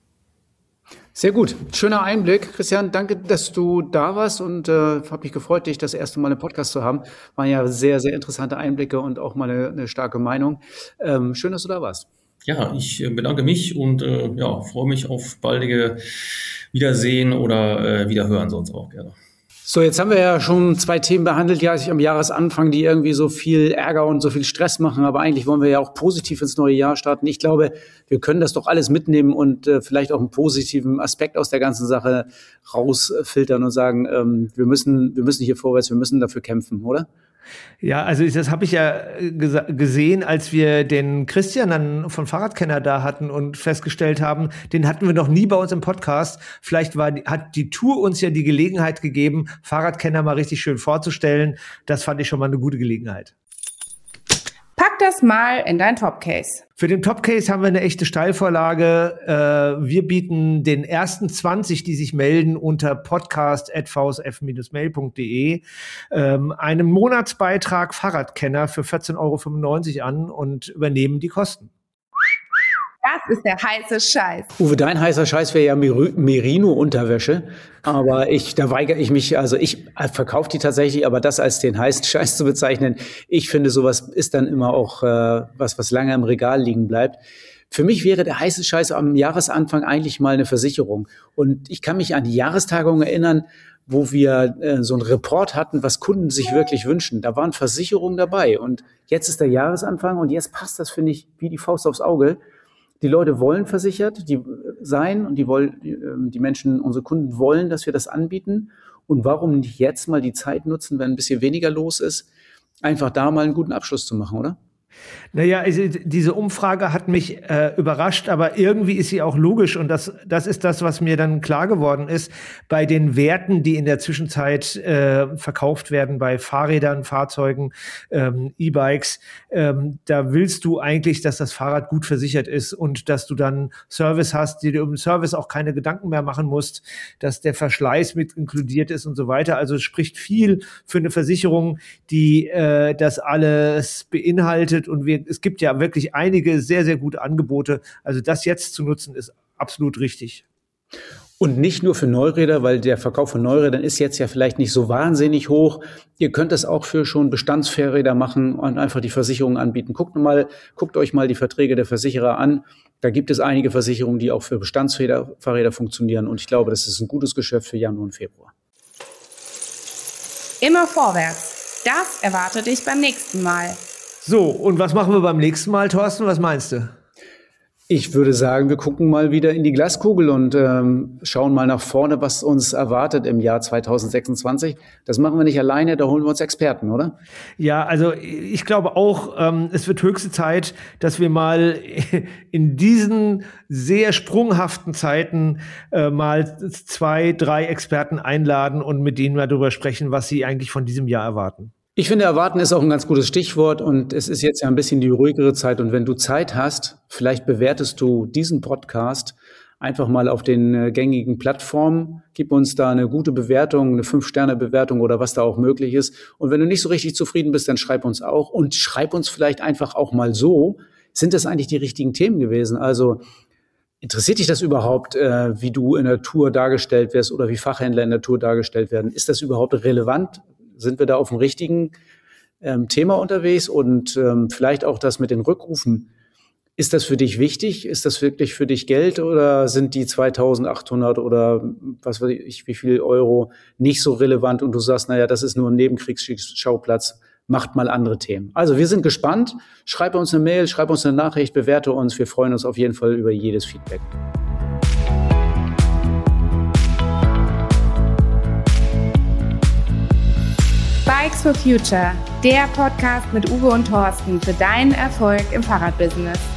Sehr gut. Schöner Einblick. Christian, danke, dass du da warst, und äh, habe mich gefreut, dich das erste Mal im Podcast zu haben. Waren ja sehr, sehr interessante Einblicke und auch mal eine, eine starke Meinung. Ähm, schön, dass du da warst. Ja, ich äh, bedanke mich und äh, ja, freue mich auf baldige Wiedersehen oder äh, Wiederhören sonst auch gerne. So, jetzt haben wir ja schon zwei Themen behandelt, ja, am Jahresanfang, die irgendwie so viel Ärger und so viel Stress machen. Aber eigentlich wollen wir ja auch positiv ins neue Jahr starten. Ich glaube, wir können das doch alles mitnehmen und äh, vielleicht auch einen positiven Aspekt aus der ganzen Sache rausfiltern und sagen, ähm, wir müssen, wir müssen hier vorwärts, wir müssen dafür kämpfen, oder? Ja, also das habe ich ja gesehen, als wir den Christian dann von Fahrradkenner da hatten und festgestellt haben, den hatten wir noch nie bei uns im Podcast. Vielleicht war, hat die Tour uns ja die Gelegenheit gegeben, Fahrradkenner mal richtig schön vorzustellen. Das fand ich schon mal eine gute Gelegenheit. Pack Pack das mal in dein Top-Case. Für den Top-Case haben wir eine echte Steilvorlage. Äh, wir bieten den ersten zwanzig, die sich melden, unter podcast at v s f dash mail punkt d e ähm, einen Monatsbeitrag Fahrradkenner für vierzehn Euro fünfundneunzig an und übernehmen die Kosten. Das ist der heiße Scheiß. Uwe, dein heißer Scheiß wäre ja Mer- Merino-Unterwäsche. Aber ich, da weigere ich mich, also ich verkaufe die tatsächlich, aber das als den heißen Scheiß zu bezeichnen, ich finde, sowas ist dann immer auch äh, was, was lange im Regal liegen bleibt. Für mich wäre der heiße Scheiß am Jahresanfang eigentlich mal eine Versicherung. Und ich kann mich an die Jahrestagung erinnern, wo wir äh, so einen Report hatten, was Kunden sich wirklich wünschen. Da waren Versicherungen dabei. Und jetzt ist der Jahresanfang und jetzt passt das, finde ich, wie die Faust aufs Auge. Die Leute wollen versichert die sein und die wollen, die, die Menschen, unsere Kunden wollen, dass wir das anbieten. Und warum nicht jetzt mal die Zeit nutzen, wenn ein bisschen weniger los ist, einfach da mal einen guten Abschluss zu machen, oder? Naja, also diese Umfrage hat mich äh, überrascht, aber irgendwie ist sie auch logisch und das, das ist das, was mir dann klar geworden ist. Bei den Werten, die in der Zwischenzeit äh, verkauft werden, bei Fahrrädern, Fahrzeugen, ähm, E-Bikes, ähm, da willst du eigentlich, dass das Fahrrad gut versichert ist und dass du dann Service hast, die du um Service auch keine Gedanken mehr machen musst, dass der Verschleiß mit inkludiert ist und so weiter. Also es spricht viel für eine Versicherung, die äh, das alles beinhaltet. Und wir, es gibt ja wirklich einige sehr, sehr gute Angebote. Also das jetzt zu nutzen, ist absolut richtig. Und nicht nur für Neuräder, weil der Verkauf von Neurädern ist jetzt ja vielleicht nicht so wahnsinnig hoch. Ihr könnt es auch für schon Bestandsfahrräder machen und einfach die Versicherungen anbieten. Guckt mal, guckt euch mal die Verträge der Versicherer an. Da gibt es einige Versicherungen, die auch für Bestandsfahrräder funktionieren. Und ich glaube, das ist ein gutes Geschäft für Januar und Februar. Immer vorwärts. Das erwartet dich beim nächsten Mal. So, und was machen wir beim nächsten Mal, Thorsten? Was meinst du? Ich würde sagen, wir gucken mal wieder in die Glaskugel und ähm, schauen mal nach vorne, was uns erwartet im Jahr zwanzig sechsundzwanzig. Das machen wir nicht alleine, da holen wir uns Experten, oder? Ja, also ich glaube auch, ähm, es wird höchste Zeit, dass wir mal in diesen sehr sprunghaften Zeiten äh, mal zwei, drei Experten einladen und mit denen mal darüber sprechen, was sie eigentlich von diesem Jahr erwarten. Ich finde, erwarten ist auch ein ganz gutes Stichwort und es ist jetzt ja ein bisschen die ruhigere Zeit und wenn du Zeit hast, vielleicht bewertest du diesen Podcast einfach mal auf den äh, gängigen Plattformen, gib uns da eine gute Bewertung, eine fünf Sterne Bewertung oder was da auch möglich ist und wenn du nicht so richtig zufrieden bist, dann schreib uns auch und schreib uns vielleicht einfach auch mal so, sind das eigentlich die richtigen Themen gewesen? Also interessiert dich das überhaupt, äh, wie du in der Tour dargestellt wirst oder wie Fachhändler in der Tour dargestellt werden? Ist das überhaupt relevant? Sind wir da auf dem richtigen ähm, Thema unterwegs? Und ähm, vielleicht auch das mit den Rückrufen. Ist das für dich wichtig? Ist das wirklich für dich Geld? Oder sind die zweitausendachthundert oder was weiß ich, wie viel Euro nicht so relevant? Und du sagst, naja, das ist nur ein Nebenkriegsschauplatz. Macht mal andere Themen. Also wir sind gespannt. Schreib uns eine Mail, schreib uns eine Nachricht, bewerte uns. Wir freuen uns auf jeden Fall über jedes Feedback. Bikes for Future, der Podcast mit Uwe und Thorsten für deinen Erfolg im Fahrradbusiness.